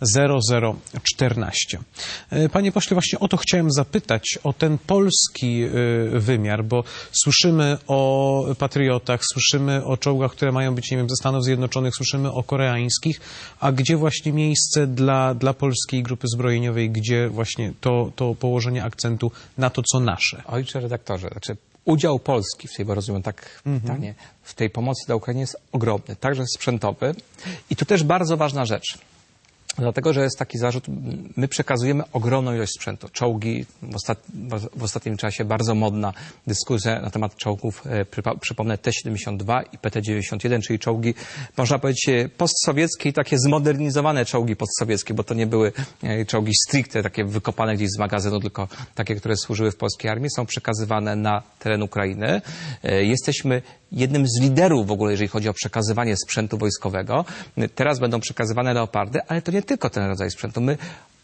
0014. Panie pośle, właśnie o to chciałem zapytać, o ten polski wymiar, bo słyszymy o patriotach, słyszymy o czołgach, które mają być, nie wiem, ze Stanów Zjednoczonych, słyszymy o koreańskich, a gdzie właśnie miejsce dla polskiej grupy zbrojeniowej, gdzie właśnie to położenie akcentu na to, co nasze? Ojcze redaktorze, znaczy udział Polski w tej, bo rozumiem tak pytanie, w tej pomocy dla Ukrainy jest ogromny, także sprzętowy. I tu też bardzo ważna rzecz. Dlatego, że jest taki zarzut, my przekazujemy ogromną ilość sprzętu. Czołgi, w ostatnim czasie bardzo modna dyskusja na temat czołgów, przypomnę T-72 i PT-91, czyli czołgi, można powiedzieć, postsowieckie i takie zmodernizowane czołgi postsowieckie, bo to nie były czołgi stricte, takie wykopane gdzieś z magazynu, tylko takie, które służyły w polskiej armii, są przekazywane na teren Ukrainy. Jesteśmy jednym z liderów w ogóle, jeżeli chodzi o przekazywanie sprzętu wojskowego. Teraz będą przekazywane Leopardy, ale to nie tylko ten rodzaj sprzętu. My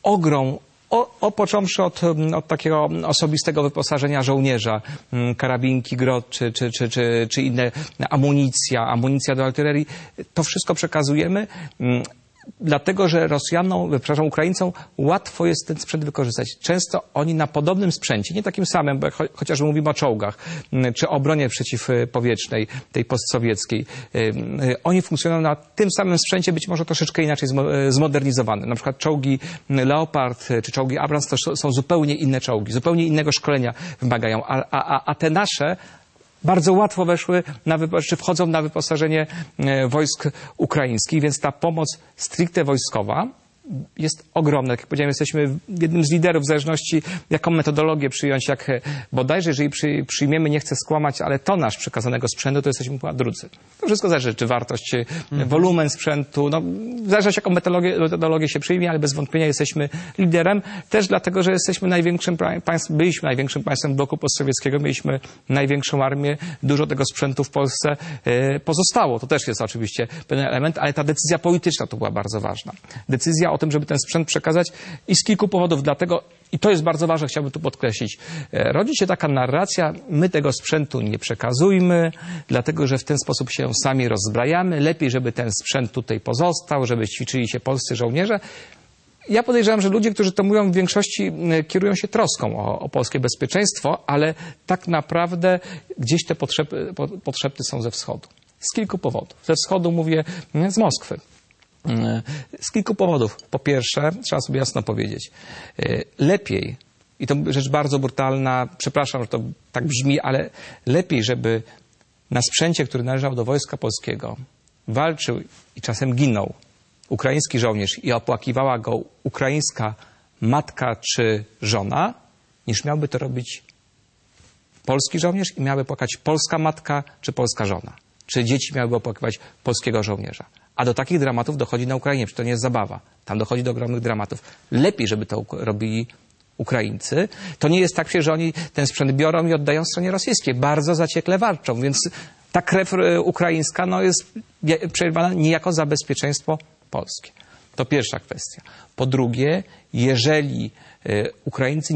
począwszy od takiego osobistego wyposażenia żołnierza, karabinki, grot czy inne amunicja do artylerii, to wszystko przekazujemy. Dlatego, że Ukraińcom łatwo jest ten sprzęt wykorzystać. Często oni na podobnym sprzęcie, nie takim samym, bo chociażby mówimy o czołgach, czy o obronie przeciwpowietrznej, tej postsowieckiej, oni funkcjonują na tym samym sprzęcie, być może troszeczkę inaczej zmodernizowane. Na przykład czołgi Leopard czy czołgi Abrams to są zupełnie inne czołgi, zupełnie innego szkolenia wymagają, a te nasze bardzo łatwo czy wchodzą na wyposażenie wojsk ukraińskich, więc ta pomoc stricte wojskowa jest ogromna. Jak powiedziałem, jesteśmy jednym z liderów w zależności, jaką metodologię przyjąć, jak bodajże, jeżeli przyjmiemy, nie chcę skłamać, ale tonaż przekazanego sprzętu, to jesteśmy chyba drudzy. To wszystko zależy, czy wartość, wolumen sprzętu, w zależności jaką metodologię się przyjmie, ale bez wątpienia jesteśmy liderem, też dlatego, że jesteśmy byliśmy największym państwem bloku postsowieckiego, mieliśmy największą armię, dużo tego sprzętu w Polsce pozostało. To też jest oczywiście pewien element, ale ta decyzja polityczna to była bardzo ważna. Decyzja o tym, żeby ten sprzęt przekazać i z kilku powodów. Dlatego, i to jest bardzo ważne, chciałbym tu podkreślić, rodzi się taka narracja, my tego sprzętu nie przekazujmy, dlatego, że w ten sposób się sami rozbrajamy, lepiej, żeby ten sprzęt tutaj pozostał, żeby ćwiczyli się polscy żołnierze. Ja podejrzewam, że ludzie, którzy to mówią, w większości kierują się troską o polskie bezpieczeństwo, ale tak naprawdę gdzieś te potrzeby są ze wschodu. Z kilku powodów. Ze wschodu mówię z Moskwy. Z kilku powodów. Po pierwsze, trzeba sobie jasno powiedzieć, lepiej, i to rzecz bardzo brutalna, przepraszam, że to tak brzmi, ale lepiej, żeby na sprzęcie, który należał do Wojska Polskiego, walczył i czasem ginął ukraiński żołnierz i opłakiwała go ukraińska matka czy żona, niż miałby to robić polski żołnierz i miałaby płakać polska matka czy polska żona. Czy dzieci miałyby opłakiwać polskiego żołnierza. A do takich dramatów dochodzi na Ukrainie, przecież to nie jest zabawa. Tam dochodzi do ogromnych dramatów. Lepiej, żeby to robili Ukraińcy. To nie jest tak, że oni ten sprzęt biorą i oddają stronie rosyjskiej. Bardzo zaciekle walczą, więc ta krew ukraińska jest przerwana niejako za bezpieczeństwo polskie. To pierwsza kwestia. Po drugie, jeżeli Ukraińcy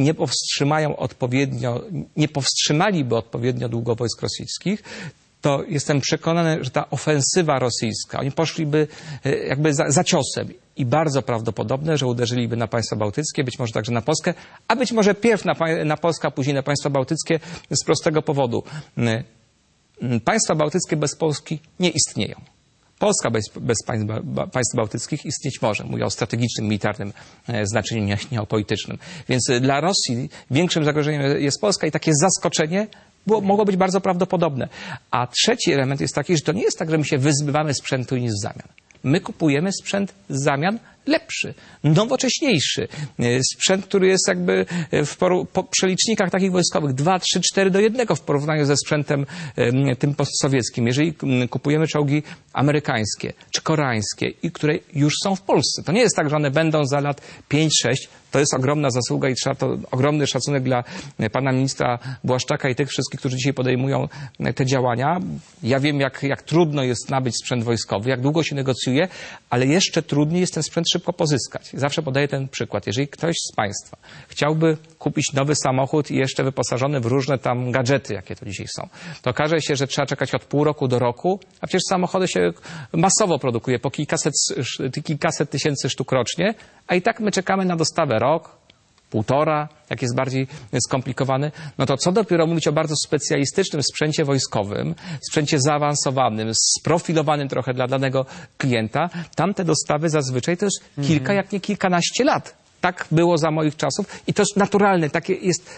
nie powstrzymaliby odpowiednio długo wojsk rosyjskich, to jestem przekonany, że ta ofensywa rosyjska, oni poszliby jakby za ciosem i bardzo prawdopodobne, że uderzyliby na państwa bałtyckie, być może także na Polskę, a być może pierw na Polskę, a później na państwa bałtyckie z prostego powodu. Państwa bałtyckie bez Polski nie istnieją. Polska bez państw bałtyckich istnieć może. Mówię o strategicznym, militarnym znaczeniu, nie o politycznym. Więc dla Rosji większym zagrożeniem jest Polska i takie zaskoczenie mogło być bardzo prawdopodobne. A trzeci element jest taki, że to nie jest tak, że my się wyzbywamy sprzętu i nic w zamian. My kupujemy sprzęt w zamian lepszy, nowocześniejszy. Sprzęt, który jest jakby po przelicznikach takich wojskowych 2, 3, 4 do 1 w porównaniu ze sprzętem tym postsowieckim. Jeżeli kupujemy czołgi amerykańskie czy koreańskie, i które już są w Polsce, to nie jest tak, że one będą za lat 5-6. To jest ogromna zasługa i trzeba to ogromny szacunek dla pana ministra Błaszczaka i tych wszystkich, którzy dzisiaj podejmują te działania. Ja wiem, jak trudno jest nabyć sprzęt wojskowy, jak długo się negocjuje, ale jeszcze trudniej jest ten sprzęt szybko pozyskać. Zawsze podaję ten przykład. Jeżeli ktoś z państwa chciałby kupić nowy samochód i jeszcze wyposażony w różne tam gadżety, jakie to dzisiaj są, to okaże się, że trzeba czekać od pół roku do roku, a przecież samochody się masowo produkuje po kilkaset tysięcy sztuk rocznie, a i tak my czekamy na dostawę rok, półtora, jak jest bardziej skomplikowany, no to co dopiero mówić o bardzo specjalistycznym sprzęcie wojskowym, sprzęcie zaawansowanym, sprofilowanym trochę dla danego klienta. Tamte dostawy zazwyczaj to jest kilka, jak nie kilkanaście lat. Tak było za moich czasów i to jest naturalne. Takie jest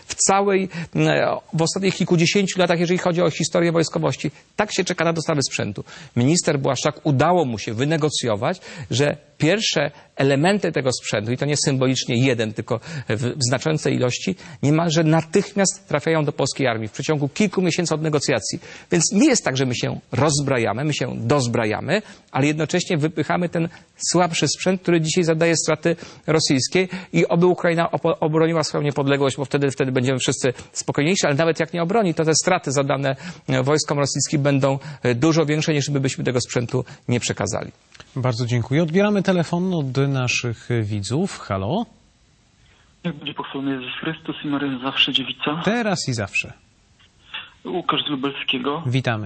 w ostatnich kilkudziesięciu latach, jeżeli chodzi o historię wojskowości. Tak się czeka na dostawę sprzętu. Minister Błaszczak udało mu się wynegocjować, że pierwsze elementy tego sprzętu, i to nie symbolicznie jeden, tylko w znaczącej ilości, niemalże natychmiast trafiają do polskiej armii w przeciągu kilku miesięcy od negocjacji. Więc nie jest tak, że my się rozbrajamy, my się dozbrajamy, ale jednocześnie wypychamy ten słabszy sprzęt, który dzisiaj zadaje straty rosyjskie i oby Ukraina obroniła swoją niepodległość, bo wtedy będziemy wszyscy spokojniejsi, ale nawet jak nie obroni, to te straty zadane wojskom rosyjskim będą dużo większe, niż byśmy tego sprzętu nie przekazali. Bardzo dziękuję. Odbieramy telefon od naszych widzów. Halo? Jak będzie pochwalony Jezus Chrystus i Maryja zawsze dziewica. Teraz i zawsze. Łukasz z Lubelskiego. Witamy.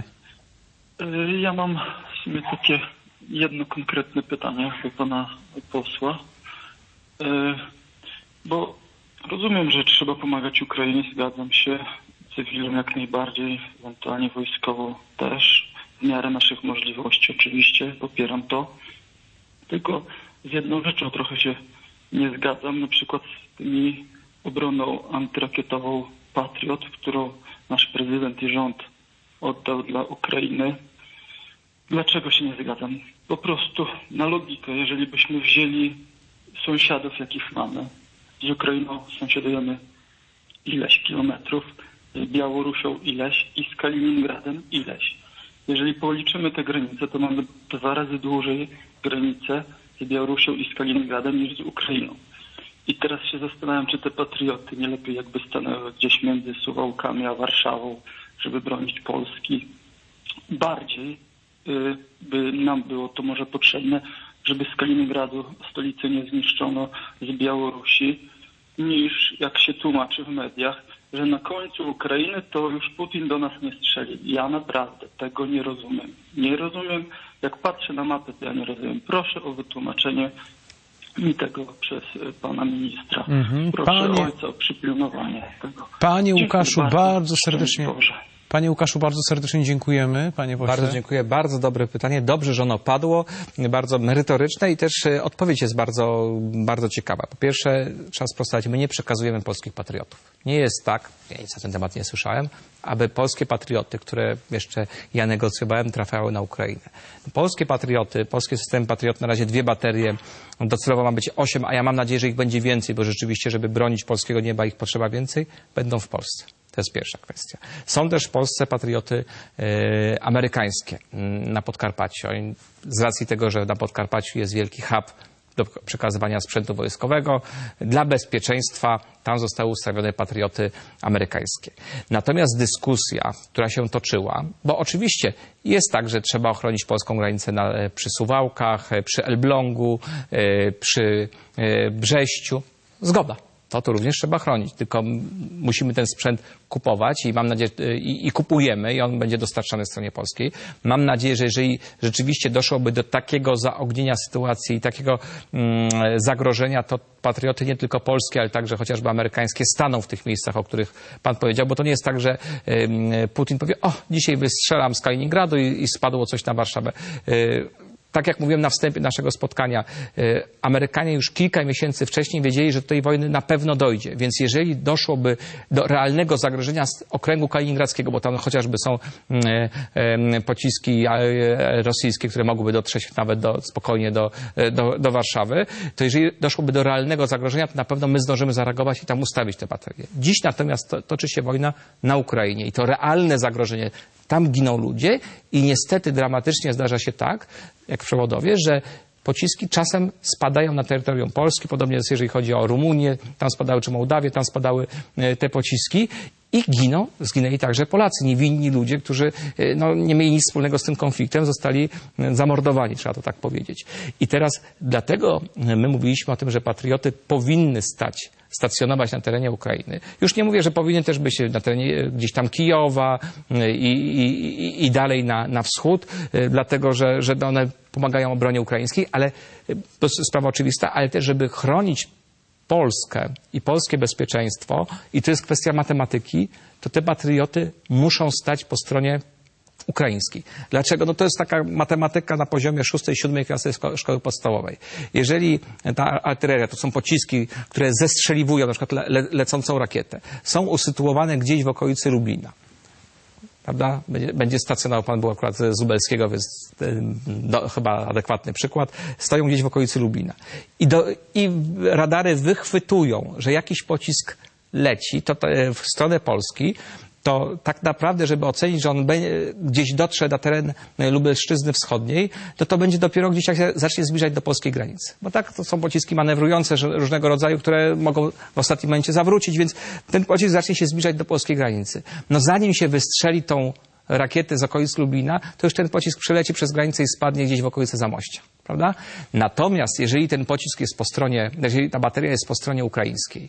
Ja mam w sumie takie jedno konkretne pytanie do pana posła. Bo rozumiem, że trzeba pomagać Ukrainie, zgadzam się. Cywilom jak najbardziej, ewentualnie wojskowo też. W miarę naszych możliwości oczywiście, popieram to. Tylko z jedną rzeczą trochę się nie zgadzam, na przykład z tymi obroną antyrakietową Patriot, którą nasz prezydent i rząd oddał dla Ukrainy. Dlaczego się nie zgadzam? Po prostu na logikę, jeżeli byśmy wzięli sąsiadów, jakich mamy, z Ukrainą sąsiadujemy ileś kilometrów, z Białorusią ileś i z Kaliningradem ileś. Jeżeli policzymy te granice, to mamy 2 razy dłużej granice z Białorusią i z Kaliningradem niż z Ukrainą. I teraz się zastanawiam, czy te patrioty nie lepiej jakby stanęły gdzieś między Suwałkami a Warszawą, żeby bronić Polski. Bardziej by nam było to może potrzebne, żeby z Kaliningradu stolicy nie zniszczono, z Białorusi, niż jak się tłumaczy w mediach, że na końcu Ukrainy to już Putin do nas nie strzeli. Ja naprawdę tego nie rozumiem. Nie rozumiem. Jak patrzę na mapę, to ja nie rozumiem. Proszę o wytłumaczenie mi tego przez pana ministra. Proszę ojca o przypilnowanie tego. Panie Łukaszu, bardzo serdecznie. Panie Łukaszu, bardzo serdecznie dziękujemy. Panie pośle. Bardzo dziękuję. Bardzo dobre pytanie. Dobrze, że ono padło. Bardzo merytoryczne i też odpowiedź jest bardzo, bardzo ciekawa. Po pierwsze, trzeba sprostować, my nie przekazujemy polskich patriotów. Nie jest tak, ja nic na ten temat nie słyszałem, aby polskie patrioty, które jeszcze ja negocjowałem, trafiały na Ukrainę. Polskie patrioty, polskie systemy patriot, na razie 2 baterie, docelowo ma być 8, a ja mam nadzieję, że ich będzie więcej, bo rzeczywiście, żeby bronić polskiego nieba, ich potrzeba więcej, będą w Polsce. To jest pierwsza kwestia. Są też w Polsce patrioty amerykańskie na Podkarpaciu. Z racji tego, że na Podkarpaciu jest wielki hub do przekazywania sprzętu wojskowego, dla bezpieczeństwa tam zostały ustawione patrioty amerykańskie. Natomiast dyskusja, która się toczyła, bo oczywiście jest tak, że trzeba ochronić polską granicę przy Suwałkach, przy Elblągu, przy Brześciu. Zgoda. To również trzeba chronić, tylko musimy ten sprzęt kupować i mam nadzieję, i kupujemy i on będzie dostarczany stronie polskiej. Mam nadzieję, że jeżeli rzeczywiście doszłoby do takiego zaognienia sytuacji i takiego zagrożenia, to patrioty nie tylko polskie, ale także chociażby amerykańskie staną w tych miejscach, o których pan powiedział, bo to nie jest tak, że Putin powie, dzisiaj wystrzelam z Kaliningradu i spadło coś na Warszawę. tak jak mówiłem na wstępie naszego spotkania, Amerykanie już kilka miesięcy wcześniej wiedzieli, że do tej wojny na pewno dojdzie. Więc jeżeli doszłoby do realnego zagrożenia z okręgu kaliningradzkiego, bo tam chociażby są pociski rosyjskie, które mogłyby dotrzeć nawet spokojnie do Warszawy, to jeżeli doszłoby do realnego zagrożenia, to na pewno my zdążymy zareagować i tam ustawić te baterie. Dziś natomiast toczy się wojna na Ukrainie i to realne zagrożenie. Tam giną ludzie i niestety dramatycznie zdarza się tak, jak w Przewodowie, że pociski czasem spadają na terytorium Polski, podobnie jest jeżeli chodzi o Rumunię, tam spadały, czy Mołdawię, tam spadały te pociski i zginęli także Polacy, niewinni ludzie, którzy nie mieli nic wspólnego z tym konfliktem, zostali zamordowani, trzeba to tak powiedzieć. I teraz dlatego my mówiliśmy o tym, że patrioty powinny stacjonować na terenie Ukrainy. Już nie mówię, że powinien też być na terenie gdzieś tam Kijowa i dalej na wschód, dlatego że one pomagają obronie ukraińskiej, ale to jest sprawa oczywista, ale też, żeby chronić Polskę i polskie bezpieczeństwo, i to jest kwestia matematyki, to te patrioty muszą stać po stronie ukraińskiej. Dlaczego? No to jest taka matematyka na poziomie 6-7 klasy szkoły podstawowej. Jeżeli ta artyleria, to są pociski, które zestrzeliwują na przykład lecącą rakietę, są usytuowane gdzieś w okolicy Lublina, prawda? Będzie stacjonował, pan był akurat z Lubelskiego, więc chyba adekwatny przykład. Stoją gdzieś w okolicy Lublina. I radary wychwytują, że jakiś pocisk leci w stronę Polski, to tak naprawdę, żeby ocenić, że on gdzieś dotrze na teren Lubelszczyzny Wschodniej, to będzie dopiero gdzieś, jak się zacznie zbliżać do polskiej granicy. Bo tak, to są pociski manewrujące różnego rodzaju, które mogą w ostatnim momencie zawrócić, więc ten pocisk zacznie się zbliżać do polskiej granicy. No zanim się wystrzeli tą rakietę z okolic Lublina, to już ten pocisk przeleci przez granicę i spadnie gdzieś w okolicy Zamościa, prawda? Natomiast jeżeli ten pocisk jest jeżeli ta bateria jest po stronie ukraińskiej,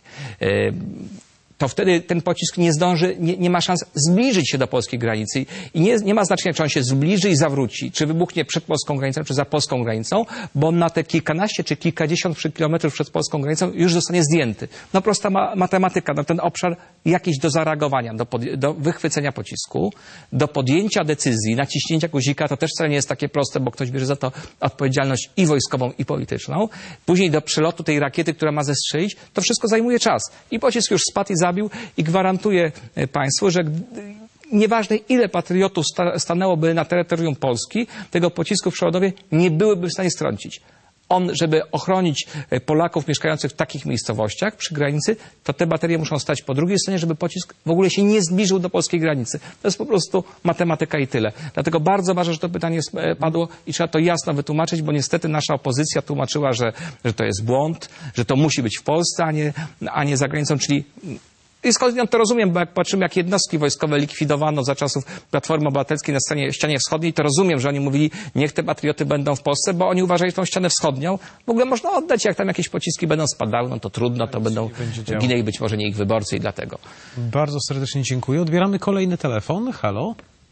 to wtedy ten pocisk nie zdąży, nie ma szans zbliżyć się do polskiej granicy. I nie ma znaczenia, czy on się zbliży i zawróci, czy wybuchnie przed polską granicą, czy za polską granicą, bo na te kilkanaście czy kilkadziesiąt kilometrów przed polską granicą już zostanie zdjęty. No prosta matematyka, no ten obszar jakiś do zareagowania, do wychwycenia pocisku, do podjęcia decyzji, naciśnięcia guzika, to też wcale nie jest takie proste, bo ktoś bierze za to odpowiedzialność i wojskową, i polityczną. Później do przelotu tej rakiety, która ma zestrzelić, to wszystko zajmuje czas. I pocisk już spadł i zabił i gwarantuję państwu, że nieważne ile patriotów stanęłoby na terytorium Polski, tego pocisku w Przewodowie nie byłyby w stanie strącić. Żeby ochronić Polaków mieszkających w takich miejscowościach przy granicy, to te baterie muszą stać po drugiej stronie, żeby pocisk w ogóle się nie zbliżył do polskiej granicy. To jest po prostu matematyka i tyle. Dlatego bardzo ważne, że to pytanie padło i trzeba to jasno wytłumaczyć, bo niestety nasza opozycja tłumaczyła, że to jest błąd, że to musi być w Polsce, a nie za granicą, czyli i skądinąd to rozumiem, bo jak patrzymy, jak jednostki wojskowe likwidowano za czasów Platformy Obywatelskiej na ścianie wschodniej, to rozumiem, że oni mówili, niech te patrioty będą w Polsce, bo oni uważali, że tą ścianę wschodnią w ogóle można oddać, jak tam jakieś pociski będą spadały, no to trudno, to będą ginęli być może nie ich wyborcy i dlatego. Bardzo serdecznie dziękuję. Odbieramy kolejny telefon. Halo?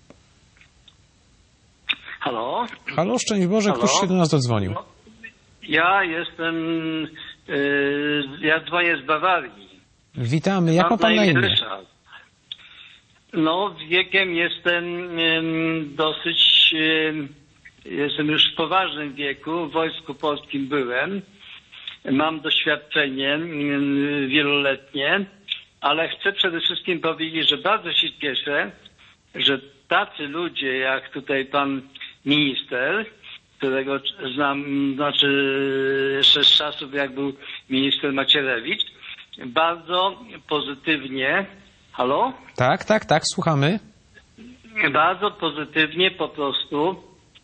Halo? Halo, szczęść Boże, Halo? ktoś się do nas dodzwonił. No, ja dzwonię z Bawarii. Witamy. Jak ma pan na imię? Ryszard. No, wiekiem jestem dosyć, jestem już w poważnym wieku, w Wojsku Polskim byłem. Mam doświadczenie wieloletnie, ale chcę przede wszystkim powiedzieć, że bardzo się cieszę, że tacy ludzie jak tutaj pan minister, którego znam, znaczy jeszcze z czasów jak był minister Macierewicz, bardzo pozytywnie, halo? Tak, słuchamy. Bardzo pozytywnie po prostu,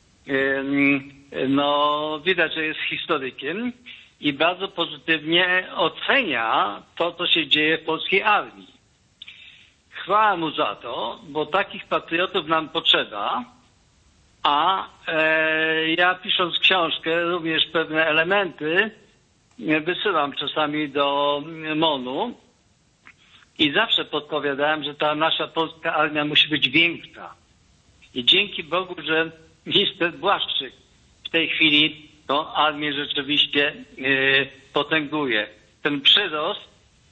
no widać, że jest historykiem i bardzo pozytywnie ocenia to, co się dzieje w polskiej armii. Chwała mu za to, bo takich patriotów nam potrzeba, a ja pisząc książkę również pewne elementy wysyłam czasami do MON-u i zawsze podpowiadałem, że ta nasza polska armia musi być większa. I dzięki Bogu, że minister Błaszczyk w tej chwili tą armię rzeczywiście potęguje. Ten przyrost,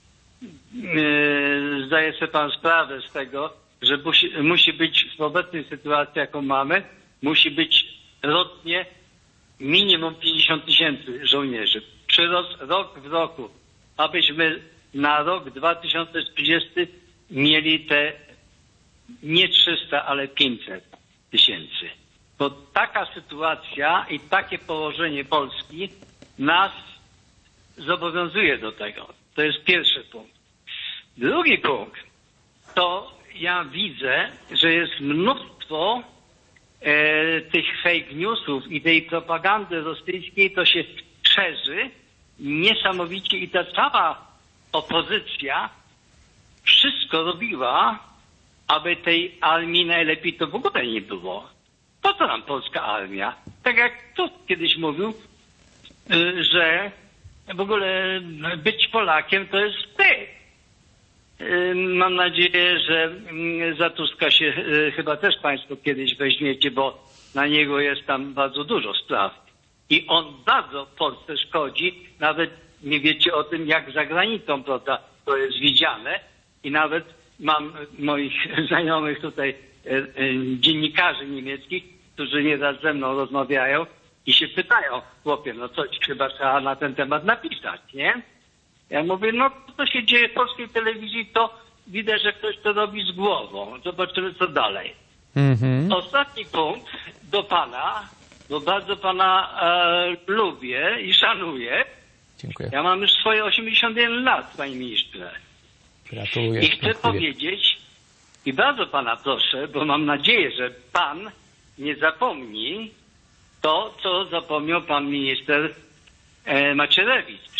zdaje sobie pan sprawę z tego, że musi być w obecnej sytuacji, jaką mamy, musi być rodnie minimum 50 000 żołnierzy. Przyrost rok w roku, abyśmy na rok 2030 mieli te nie 300, ale 500 000. Bo taka sytuacja i takie położenie Polski nas zobowiązuje do tego. To jest pierwszy punkt. Drugi punkt to ja widzę, że jest mnóstwo tych fake newsów i tej propagandy rosyjskiej, to się szerzy niesamowicie i ta cała opozycja wszystko robiła, aby tej armii najlepiej to w ogóle nie było. Po co nam polska armia? Tak jak tu kiedyś mówił, że w ogóle być Polakiem to jest wstyd. Mam nadzieję, że za Tuska się chyba też państwo kiedyś weźmiecie, bo na niego jest tam bardzo dużo spraw. I on bardzo Polsce szkodzi. Nawet nie wiecie o tym, jak za granicą, prawda, to jest widziane. I nawet mam moich znajomych tutaj, dziennikarzy niemieckich, którzy nieraz ze mną rozmawiają i się pytają, chłopie, no coś chyba trzeba na ten temat napisać, nie? Ja mówię, no co się dzieje w polskiej telewizji, to widać, że ktoś to robi z głową. Zobaczymy, co dalej. Ostatni punkt do pana, bo bardzo pana lubię i szanuję. Dziękuję. Ja mam już swoje 81 lat, panie ministrze. Gratuluję. I chcę powiedzieć, i bardzo pana proszę, bo mam nadzieję, że pan nie zapomni to, co zapomniał pan minister Macierewicz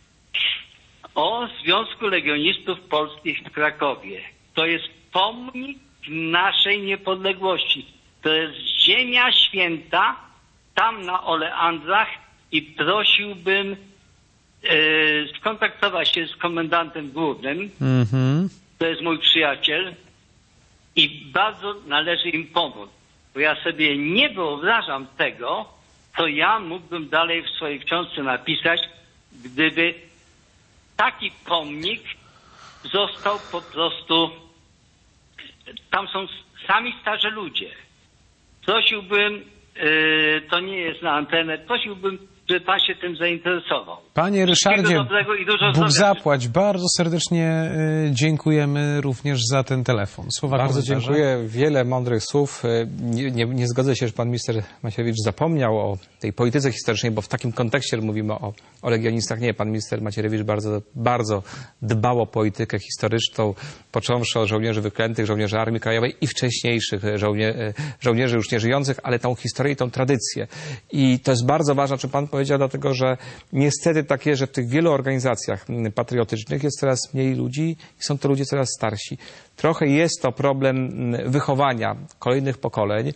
o Związku Legionistów Polskich w Krakowie. To jest pomnik naszej niepodległości. To jest ziemia święta, tam na Oleandrach i prosiłbym skontaktować się z komendantem głównym. To jest mój przyjaciel i bardzo należy im pomóc. Bo ja sobie nie wyobrażam tego, co ja mógłbym dalej w swojej książce napisać, gdyby taki pomnik został po prostu... Tam są sami starzy ludzie. Prosiłbym, to nie jest na antenę, prosiłbym, żeby pan się tym zainteresował. Panie Ryszardzie, Bóg zapłać. Bardzo serdecznie dziękujemy również za ten telefon. Słowa bardzo komentarza. dziękuję. Wiele mądrych słów. Nie zgodzę się, że pan minister Macierewicz zapomniał o tej polityce historycznej, bo w takim kontekście mówimy o legionistach. Nie, pan minister Macierewicz bardzo dbał o politykę historyczną, począwszy od żołnierzy wyklętych, żołnierzy Armii Krajowej i wcześniejszych żołnierzy już nieżyjących, ale tą historię i tą tradycję. I to jest bardzo ważne, o czym pan powiedział, dlatego że niestety tak jest, że w tych wielu organizacjach patriotycznych jest coraz mniej ludzi i są to ludzie coraz starsi. Trochę jest to problem wychowania kolejnych pokoleń.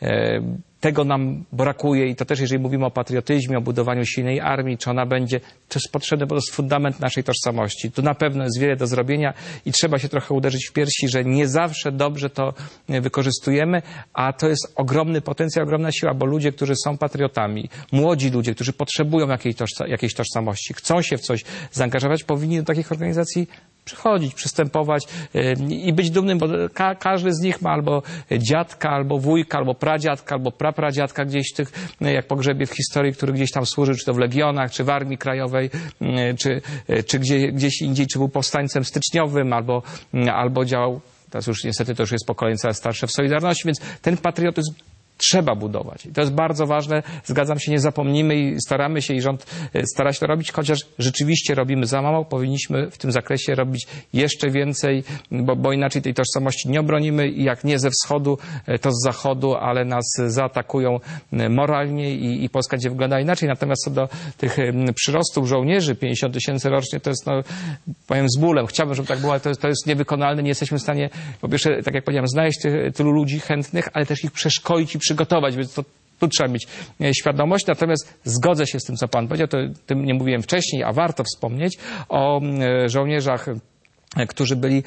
Tego nam brakuje i to też, jeżeli mówimy o patriotyzmie, o budowaniu silnej armii, czy ona będzie, to jest potrzebny po prostu fundament naszej tożsamości. Tu na pewno jest wiele do zrobienia i trzeba się trochę uderzyć w piersi, że nie zawsze dobrze to wykorzystujemy, a to jest ogromny potencjał, ogromna siła, bo ludzie, którzy są patriotami, młodzi ludzie, którzy potrzebują jakiejś tożsamości, chcą się w coś zaangażować, powinni do takich organizacji przychodzić, przystępować i być dumnym, bo każdy z nich ma albo dziadka, albo wujka, albo pradziadka, albo prapradziadka gdzieś tych, jak pogrzebie w historii, który gdzieś tam służył, czy to w Legionach, czy w Armii Krajowej, czy gdzieś indziej, czy był powstańcem styczniowym, albo działał, teraz już niestety to już jest pokolenie coraz starsze, w Solidarności, więc ten patriotyzm trzeba budować. I to jest bardzo ważne. Zgadzam się, nie zapomnimy i staramy się i rząd stara się to robić, chociaż rzeczywiście robimy za mało. Powinniśmy w tym zakresie robić jeszcze więcej, bo inaczej tej tożsamości nie obronimy i jak nie ze wschodu, to z zachodu, ale nas zaatakują moralnie i Polska będzie wyglądała inaczej. Natomiast co do tych przyrostów żołnierzy, 50 000 rocznie, to jest, no, powiem z bólem. Chciałbym, żeby tak było, ale to jest niewykonalne. Nie jesteśmy w stanie, po pierwsze, tak jak powiedziałem, znaleźć tylu ludzi chętnych, ale też ich przeszkolić i przygotować, więc tu trzeba mieć świadomość. Natomiast zgodzę się z tym, co pan powiedział, to tym nie mówiłem wcześniej, a warto wspomnieć o żołnierzach, którzy byli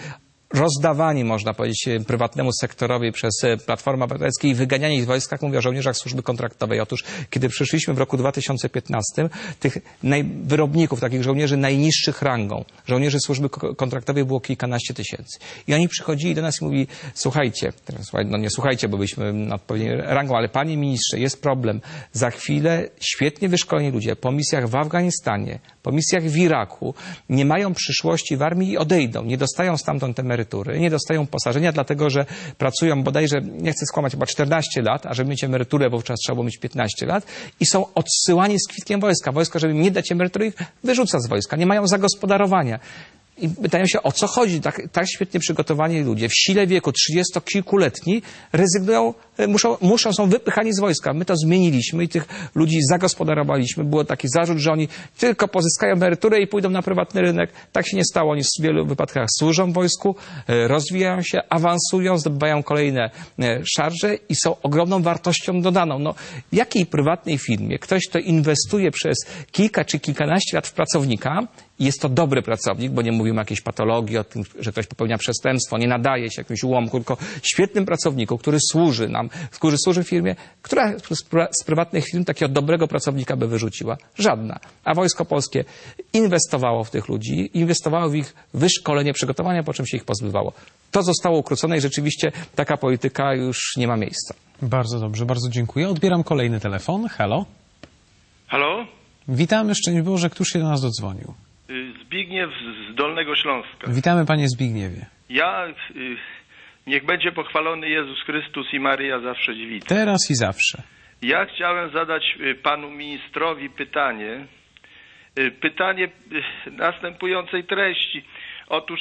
rozdawani, można powiedzieć, prywatnemu sektorowi przez Platformę Obywatelską i wyganianie ich z wojska, jak mówię o żołnierzach służby kontraktowej. Otóż, kiedy przyszliśmy w roku 2015, tych wyrobników, takich żołnierzy najniższych rangą, żołnierzy służby kontraktowej było kilkanaście tysięcy. I oni przychodzili do nas i mówili, słuchajcie, no nie słuchajcie, bo byliśmy na odpowiedniej rangą, ale panie ministrze, jest problem. Za chwilę świetnie wyszkoleni ludzie po misjach w Afganistanie, po misjach w Iraku nie mają przyszłości w armii i odejdą. Nie dostają stamtąd emerytury, nie dostają uposażenia, dlatego że pracują bodajże, nie chcę skłamać, chyba 14 lat, a żeby mieć emeryturę, wówczas trzeba było mieć 15 lat i są odsyłani z kwitkiem wojska. Wojsko, żeby im nie dać emerytury, ich wyrzuca z wojska. Nie mają zagospodarowania. I pytają się, o co chodzi? Tak świetnie przygotowani ludzie w sile wieku 30-kilkuletni rezygnują, są wypychani z wojska. My to zmieniliśmy i tych ludzi zagospodarowaliśmy. Było taki zarzut, że oni tylko pozyskają emeryturę i pójdą na prywatny rynek. Tak się nie stało. Oni w wielu wypadkach służą wojsku, rozwijają się, awansują, zdobywają kolejne szarże i są ogromną wartością dodaną. No, w jakiej prywatnej firmie ktoś, kto inwestuje przez kilka czy kilkanaście lat w pracownika, jest to dobry pracownik, bo nie mówimy o jakiejś patologii, o tym, że ktoś popełnia przestępstwo, nie nadaje się jakimś ułomku, tylko świetnym pracowniku, który służy nam, który służy firmie, która z prywatnych firm takiego dobrego pracownika by wyrzuciła? Żadna. A Wojsko Polskie inwestowało w tych ludzi, inwestowało w ich wyszkolenie, przygotowanie, po czym się ich pozbywało. To zostało ukrócone i rzeczywiście taka polityka już nie ma miejsca. Bardzo dobrze, bardzo dziękuję. Odbieram kolejny telefon. Halo? Halo? Witamy, szczęść Boże. Któż się do nas dodzwonił? Zbigniew z Dolnego Śląska. Witamy, panie Zbigniewie. Niech będzie pochwalony Jezus Chrystus i Maryja zawsze dziewica. Teraz i zawsze. Ja chciałem zadać panu ministrowi pytanie następującej treści. Otóż,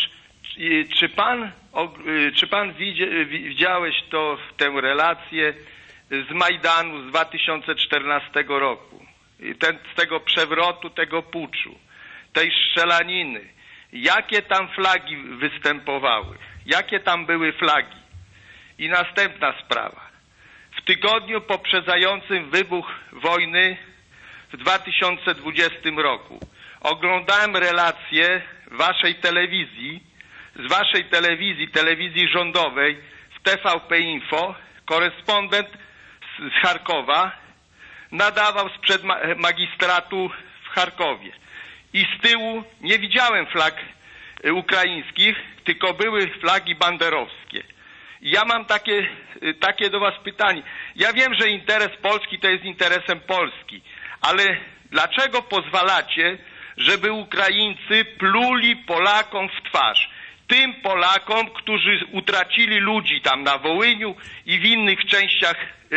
czy pan widziałeś tę relację z Majdanu z 2014 roku? Z tego przewrotu, tego puczu, tej strzelaniny. Jakie tam flagi występowały? Jakie tam były flagi? I następna sprawa. W tygodniu poprzedzającym wybuch wojny w 2020 roku oglądałem relację z waszej telewizji rządowej w TVP Info. Korespondent z Charkowa nadawał sprzed magistratu w Charkowie. I z tyłu nie widziałem flag ukraińskich, tylko były flagi banderowskie. I ja mam takie do was pytanie. Ja wiem, że interes Polski to jest interesem Polski, ale dlaczego pozwalacie, żeby Ukraińcy pluli Polakom w twarz? Tym Polakom, którzy utracili ludzi tam na Wołyniu i w innych częściach,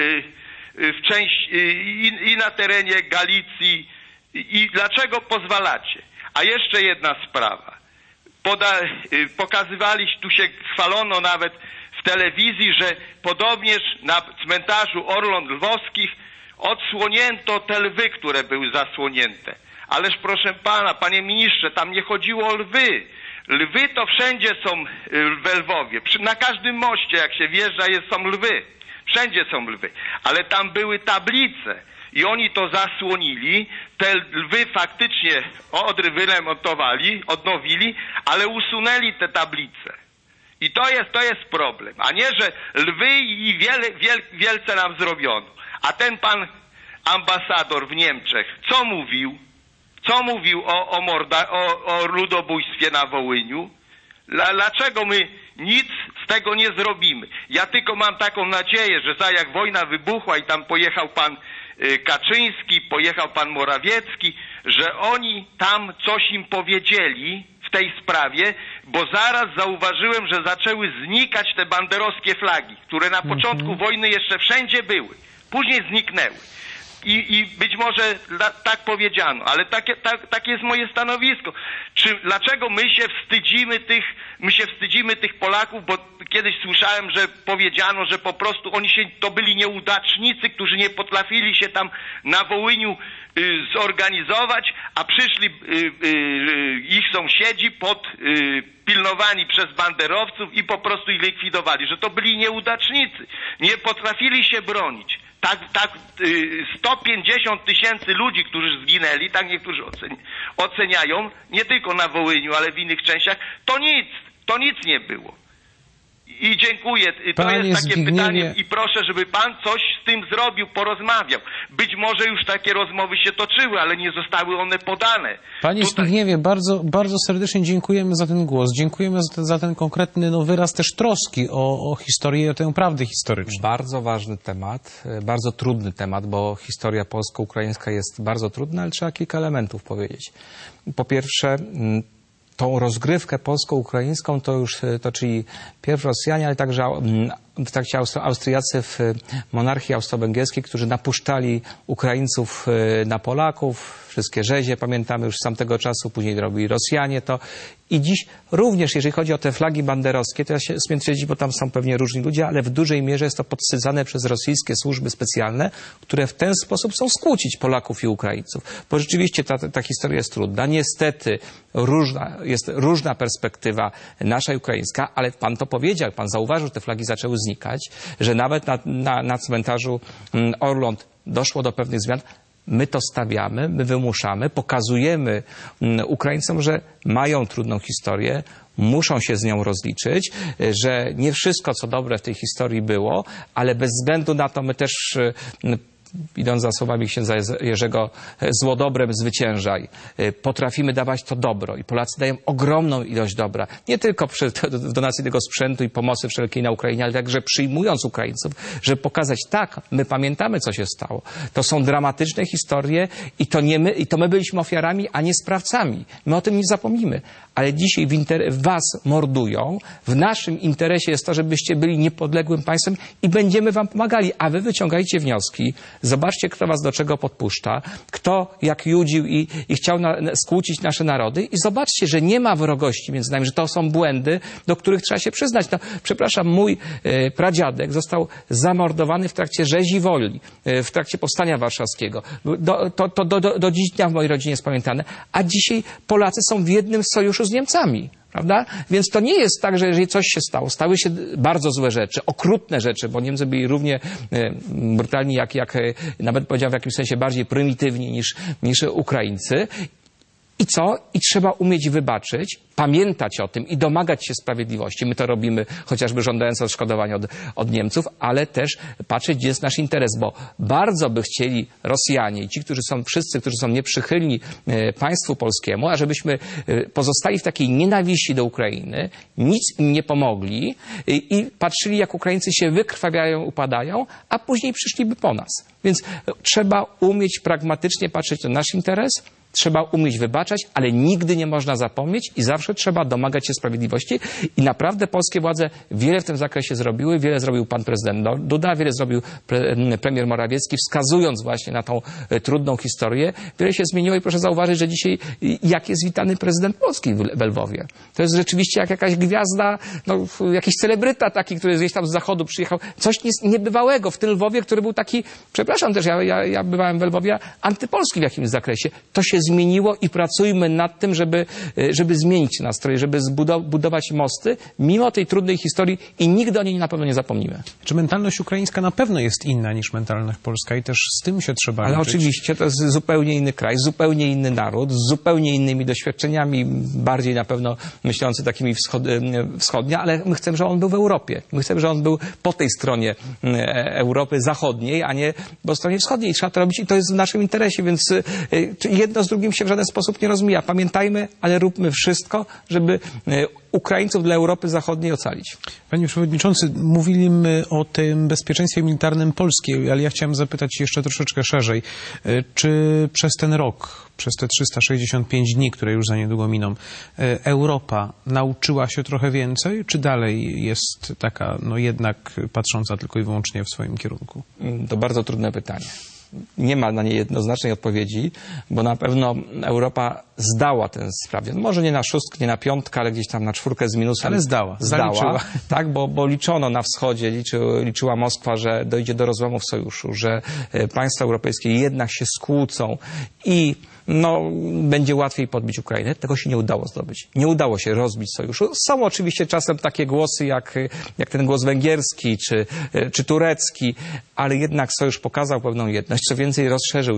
i na terenie Galicji. I dlaczego pozwalacie? A jeszcze jedna sprawa. Pokazywaliście, tu się chwalono nawet w telewizji, że podobnież na cmentarzu Orląt Lwowskich odsłonięto te lwy, które były zasłonięte. Ależ proszę pana, panie ministrze, tam nie chodziło o lwy. Lwy to wszędzie są we Lwowie. Na każdym moście, jak się wjeżdża, są lwy. Wszędzie są lwy. Ale tam były tablice. I oni to zasłonili, te lwy faktycznie Odry wyremontowali, odnowili, ale usunęli te tablice. I to jest problem. A nie, że lwy i wielce nam zrobiono. A ten pan ambasador w Niemczech, co mówił? Co mówił o ludobójstwie na Wołyniu? Dlaczego my nic z tego nie zrobimy? Ja tylko mam taką nadzieję, że jak wojna wybuchła i tam pojechał pan Kaczyński, pojechał pan Morawiecki, że oni tam coś im powiedzieli w tej sprawie, bo zaraz zauważyłem, że zaczęły znikać te banderowskie flagi, które na początku wojny jeszcze wszędzie były. Później zniknęły. I być może tak powiedziano, ale takie jest moje stanowisko. Dlaczego my się wstydzimy tych Polaków, bo kiedyś słyszałem, że powiedziano, że po prostu to byli nieudacznicy, którzy nie potrafili się tam na Wołyniu zorganizować, a przyszli ich sąsiedzi pilnowani przez banderowców i po prostu ich likwidowali, że to byli nieudacznicy, nie potrafili się bronić. Tak 150 000 ludzi, którzy zginęli, tak niektórzy oceniają, nie tylko na Wołyniu, ale w innych częściach, to nic. To nic nie było. I dziękuję. To Panie jest takie Zbigniewie... pytanie i proszę, żeby pan coś z tym zrobił, porozmawiał. Być może już takie rozmowy się toczyły, ale nie zostały one podane. Panie Zbigniewie, bardzo, bardzo serdecznie dziękujemy za ten głos. Dziękujemy za ten konkretny wyraz też troski o historię i o tę prawdę historyczną. Bardzo ważny temat, bardzo trudny temat, bo historia polsko-ukraińska jest bardzo trudna, ale trzeba kilka elementów powiedzieć. Po pierwsze, tą rozgrywkę polsko-ukraińską to już toczyli pierw Rosjanie, ale także w trakcie Austriacy w monarchii austro-węgierskiej, którzy napuszczali Ukraińców na Polaków. Wszystkie rzezie pamiętamy już z tamtego czasu, później robili Rosjanie to. I dziś również, jeżeli chodzi o te flagi banderowskie, to ja się śmiem twierdzić, bo tam są pewnie różni ludzie, ale w dużej mierze jest to podsycane przez rosyjskie służby specjalne, które w ten sposób chcą skłócić Polaków i Ukraińców. Bo rzeczywiście ta historia jest trudna. Niestety jest różna perspektywa nasza i ukraińska, ale pan to powiedział, pan zauważył, że te flagi zaczęły znikać, że nawet na cmentarzu Orląt doszło do pewnych zmian. My to stawiamy, my wymuszamy, pokazujemy Ukraińcom, że mają trudną historię, muszą się z nią rozliczyć, że nie wszystko, co dobre w tej historii było, ale bez względu na to my też, idąc za słowami księdza Jerzego, zło dobrem zwyciężaj. Potrafimy dawać to dobro i Polacy dają ogromną ilość dobra. Nie tylko w donacji tego sprzętu i pomocy wszelkiej na Ukrainie, ale także przyjmując Ukraińców, żeby pokazać, tak, my pamiętamy, co się stało. To są dramatyczne historie i to my byliśmy ofiarami, a nie sprawcami. My o tym nie zapomnimy. Ale dzisiaj was mordują. W naszym interesie jest to, żebyście byli niepodległym państwem i będziemy wam pomagali. A wy wyciągajcie wnioski. Zobaczcie, kto was do czego podpuszcza, kto jak judził i chciał skłócić nasze narody i zobaczcie, że nie ma wrogości między nami, że to są błędy, do których trzeba się przyznać. No, przepraszam, mój pradziadek został zamordowany w trakcie rzezi woli, w trakcie Powstania Warszawskiego. Do dziś dnia w mojej rodzinie jest pamiętane, a dzisiaj Polacy są w jednym sojuszu z Niemcami. Prawda? Więc to nie jest tak, że jeżeli coś się stało, stały się bardzo złe rzeczy, okrutne rzeczy, bo Niemcy byli równie brutalni, jak nawet powiedziałem w jakimś sensie bardziej prymitywni niż Ukraińcy. I co? I trzeba umieć wybaczyć, pamiętać o tym i domagać się sprawiedliwości. My to robimy chociażby żądając odszkodowania od Niemców, ale też patrzeć, gdzie jest nasz interes, bo bardzo by chcieli Rosjanie i ci, wszyscy, którzy są nieprzychylni państwu polskiemu, ażebyśmy pozostali w takiej nienawiści do Ukrainy, nic im nie pomogli i patrzyli, jak Ukraińcy się wykrwawiają, upadają, a później przyszliby po nas. Więc trzeba umieć pragmatycznie patrzeć na nasz interes, trzeba umieć wybaczać, ale nigdy nie można zapomnieć i zawsze trzeba domagać się sprawiedliwości. I naprawdę polskie władze wiele w tym zakresie zrobiły. Wiele zrobił pan prezydent Duda, wiele zrobił premier Morawiecki, wskazując właśnie na tą trudną historię. Wiele się zmieniło i proszę zauważyć, że dzisiaj jak jest witany prezydent Polski w Lwowie. To jest rzeczywiście jak jakaś gwiazda, jakiś celebryta taki, który gdzieś tam z zachodu przyjechał. Coś niebywałego w tym Lwowie, który był taki, przepraszam też, ja bywałem w Lwowie, antypolski w jakimś zakresie. To się zmieniło i pracujmy nad tym, żeby zmienić nastroje, żeby budować mosty, mimo tej trudnej historii i nigdy o niej na pewno nie zapomnimy. Czy mentalność ukraińska na pewno jest inna niż mentalność polska i też z tym się trzeba liczyć? Ale oczywiście to jest zupełnie inny kraj, zupełnie inny naród, z zupełnie innymi doświadczeniami, bardziej na pewno myślący takimi wschodnia, ale my chcemy, żeby on był w Europie. My chcemy, żeby on był po tej stronie Europy Zachodniej, a nie po stronie wschodniej. Trzeba to robić i to jest w naszym interesie, więc jedno z drugim się w żaden sposób nie rozmija. Pamiętajmy, ale róbmy wszystko, żeby Ukraińców dla Europy Zachodniej ocalić. Panie Przewodniczący, mówiliśmy o tym bezpieczeństwie militarnym Polski, ale ja chciałem zapytać jeszcze troszeczkę szerzej. Czy przez ten rok, przez te 365 dni, które już za niedługo miną, Europa nauczyła się trochę więcej, czy dalej jest taka, jednak patrząca tylko i wyłącznie w swoim kierunku? To bardzo trudne pytanie. Nie ma na nie jednoznacznej odpowiedzi, bo na pewno Europa zdała tę sprawę. Może nie na 6, nie na 5, ale gdzieś tam na 4 z minusem. Ale zdała. Tak, bo liczono na wschodzie, liczyła Moskwa, że dojdzie do rozłamów sojuszu, że państwa europejskie jednak się skłócą i będzie łatwiej podbić Ukrainę. Tego się nie udało zdobyć. Nie udało się rozbić sojuszu. Są oczywiście czasem takie głosy, jak ten głos węgierski czy turecki, ale jednak sojusz pokazał pewną jedność. Co więcej,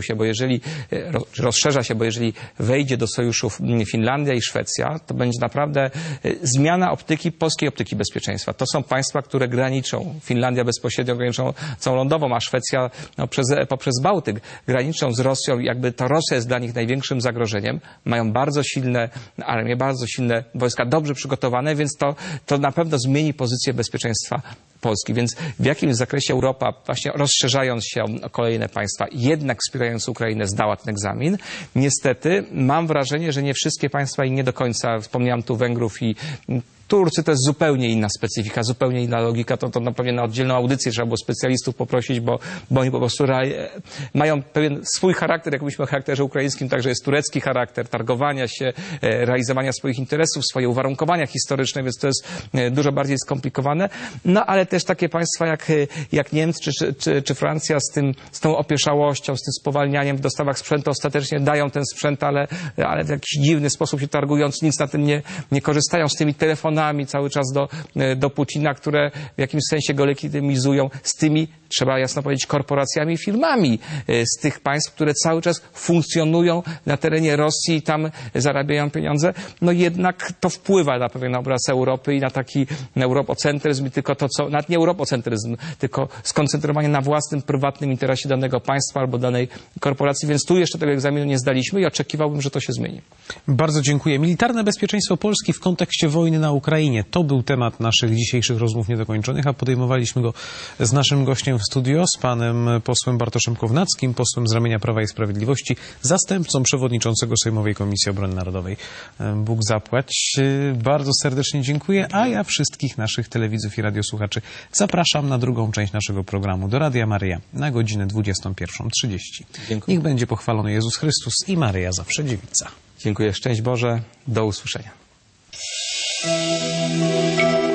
rozszerza się, bo jeżeli wejdzie do sojuszu Finlandia i Szwecja, to będzie naprawdę zmiana polskiej optyki bezpieczeństwa. To są państwa, które graniczą. Finlandia bezpośrednio graniczą całą lądową, a Szwecja poprzez Bałtyk graniczą z Rosją. Jakby to Rosja jest dla nich największym zagrożeniem. Mają bardzo silne armie, bardzo silne wojska, dobrze przygotowane, więc to na pewno zmieni pozycję bezpieczeństwa Polski. Więc w jakimś zakresie Europa, właśnie rozszerzając się o kolejne państwa, jednak wspierając Ukrainę, zdała ten egzamin. Niestety mam wrażenie, że nie wszystkie państwa i nie do końca, wspomniałem tu Węgrów i Turcy, to jest zupełnie inna specyfika, zupełnie inna logika. To pewnie na oddzielną audycję trzeba było specjalistów poprosić, bo oni po prostu mają pewien swój charakter, jak mówiliśmy o charakterze ukraińskim, także jest turecki charakter targowania się, realizowania swoich interesów, swoje uwarunkowania historyczne, więc to jest dużo bardziej skomplikowane. Ale też takie państwa jak Niemcy czy Francja z tą opieszałością, z tym spowalnianiem w dostawach sprzętu ostatecznie dają ten sprzęt, ale w jakiś dziwny sposób się targując, nic na tym nie korzystają, z tymi telefonami cały czas do Putina, które w jakimś sensie go legitymizują, z tymi, trzeba jasno powiedzieć, korporacjami i firmami z tych państw, które cały czas funkcjonują na terenie Rosji i tam zarabiają pieniądze. Jednak to wpływa na pewien obraz Europy i na taki europocentryzm i tylko nawet nie europocentryzm, tylko skoncentrowanie na własnym, prywatnym interesie danego państwa albo danej korporacji, więc tu jeszcze tego egzaminu nie zdaliśmy i oczekiwałbym, że to się zmieni. Bardzo dziękuję. Militarne bezpieczeństwo Polski w kontekście wojny na Ukrainie. To był temat naszych dzisiejszych rozmów niedokończonych, a podejmowaliśmy go z naszym gościem w studio, z panem posłem Bartoszem Kownackim, posłem z ramienia Prawa i Sprawiedliwości, zastępcą przewodniczącego Sejmowej Komisji Obrony Narodowej. Bóg zapłać. Bardzo serdecznie dziękuję, a ja wszystkich naszych telewidzów i radiosłuchaczy zapraszam na drugą część naszego programu do Radia Maryja na godzinę 21:30. Niech będzie pochwalony Jezus Chrystus i Maryja zawsze dziewica. Dziękuję. Szczęść Boże. Do usłyszenia.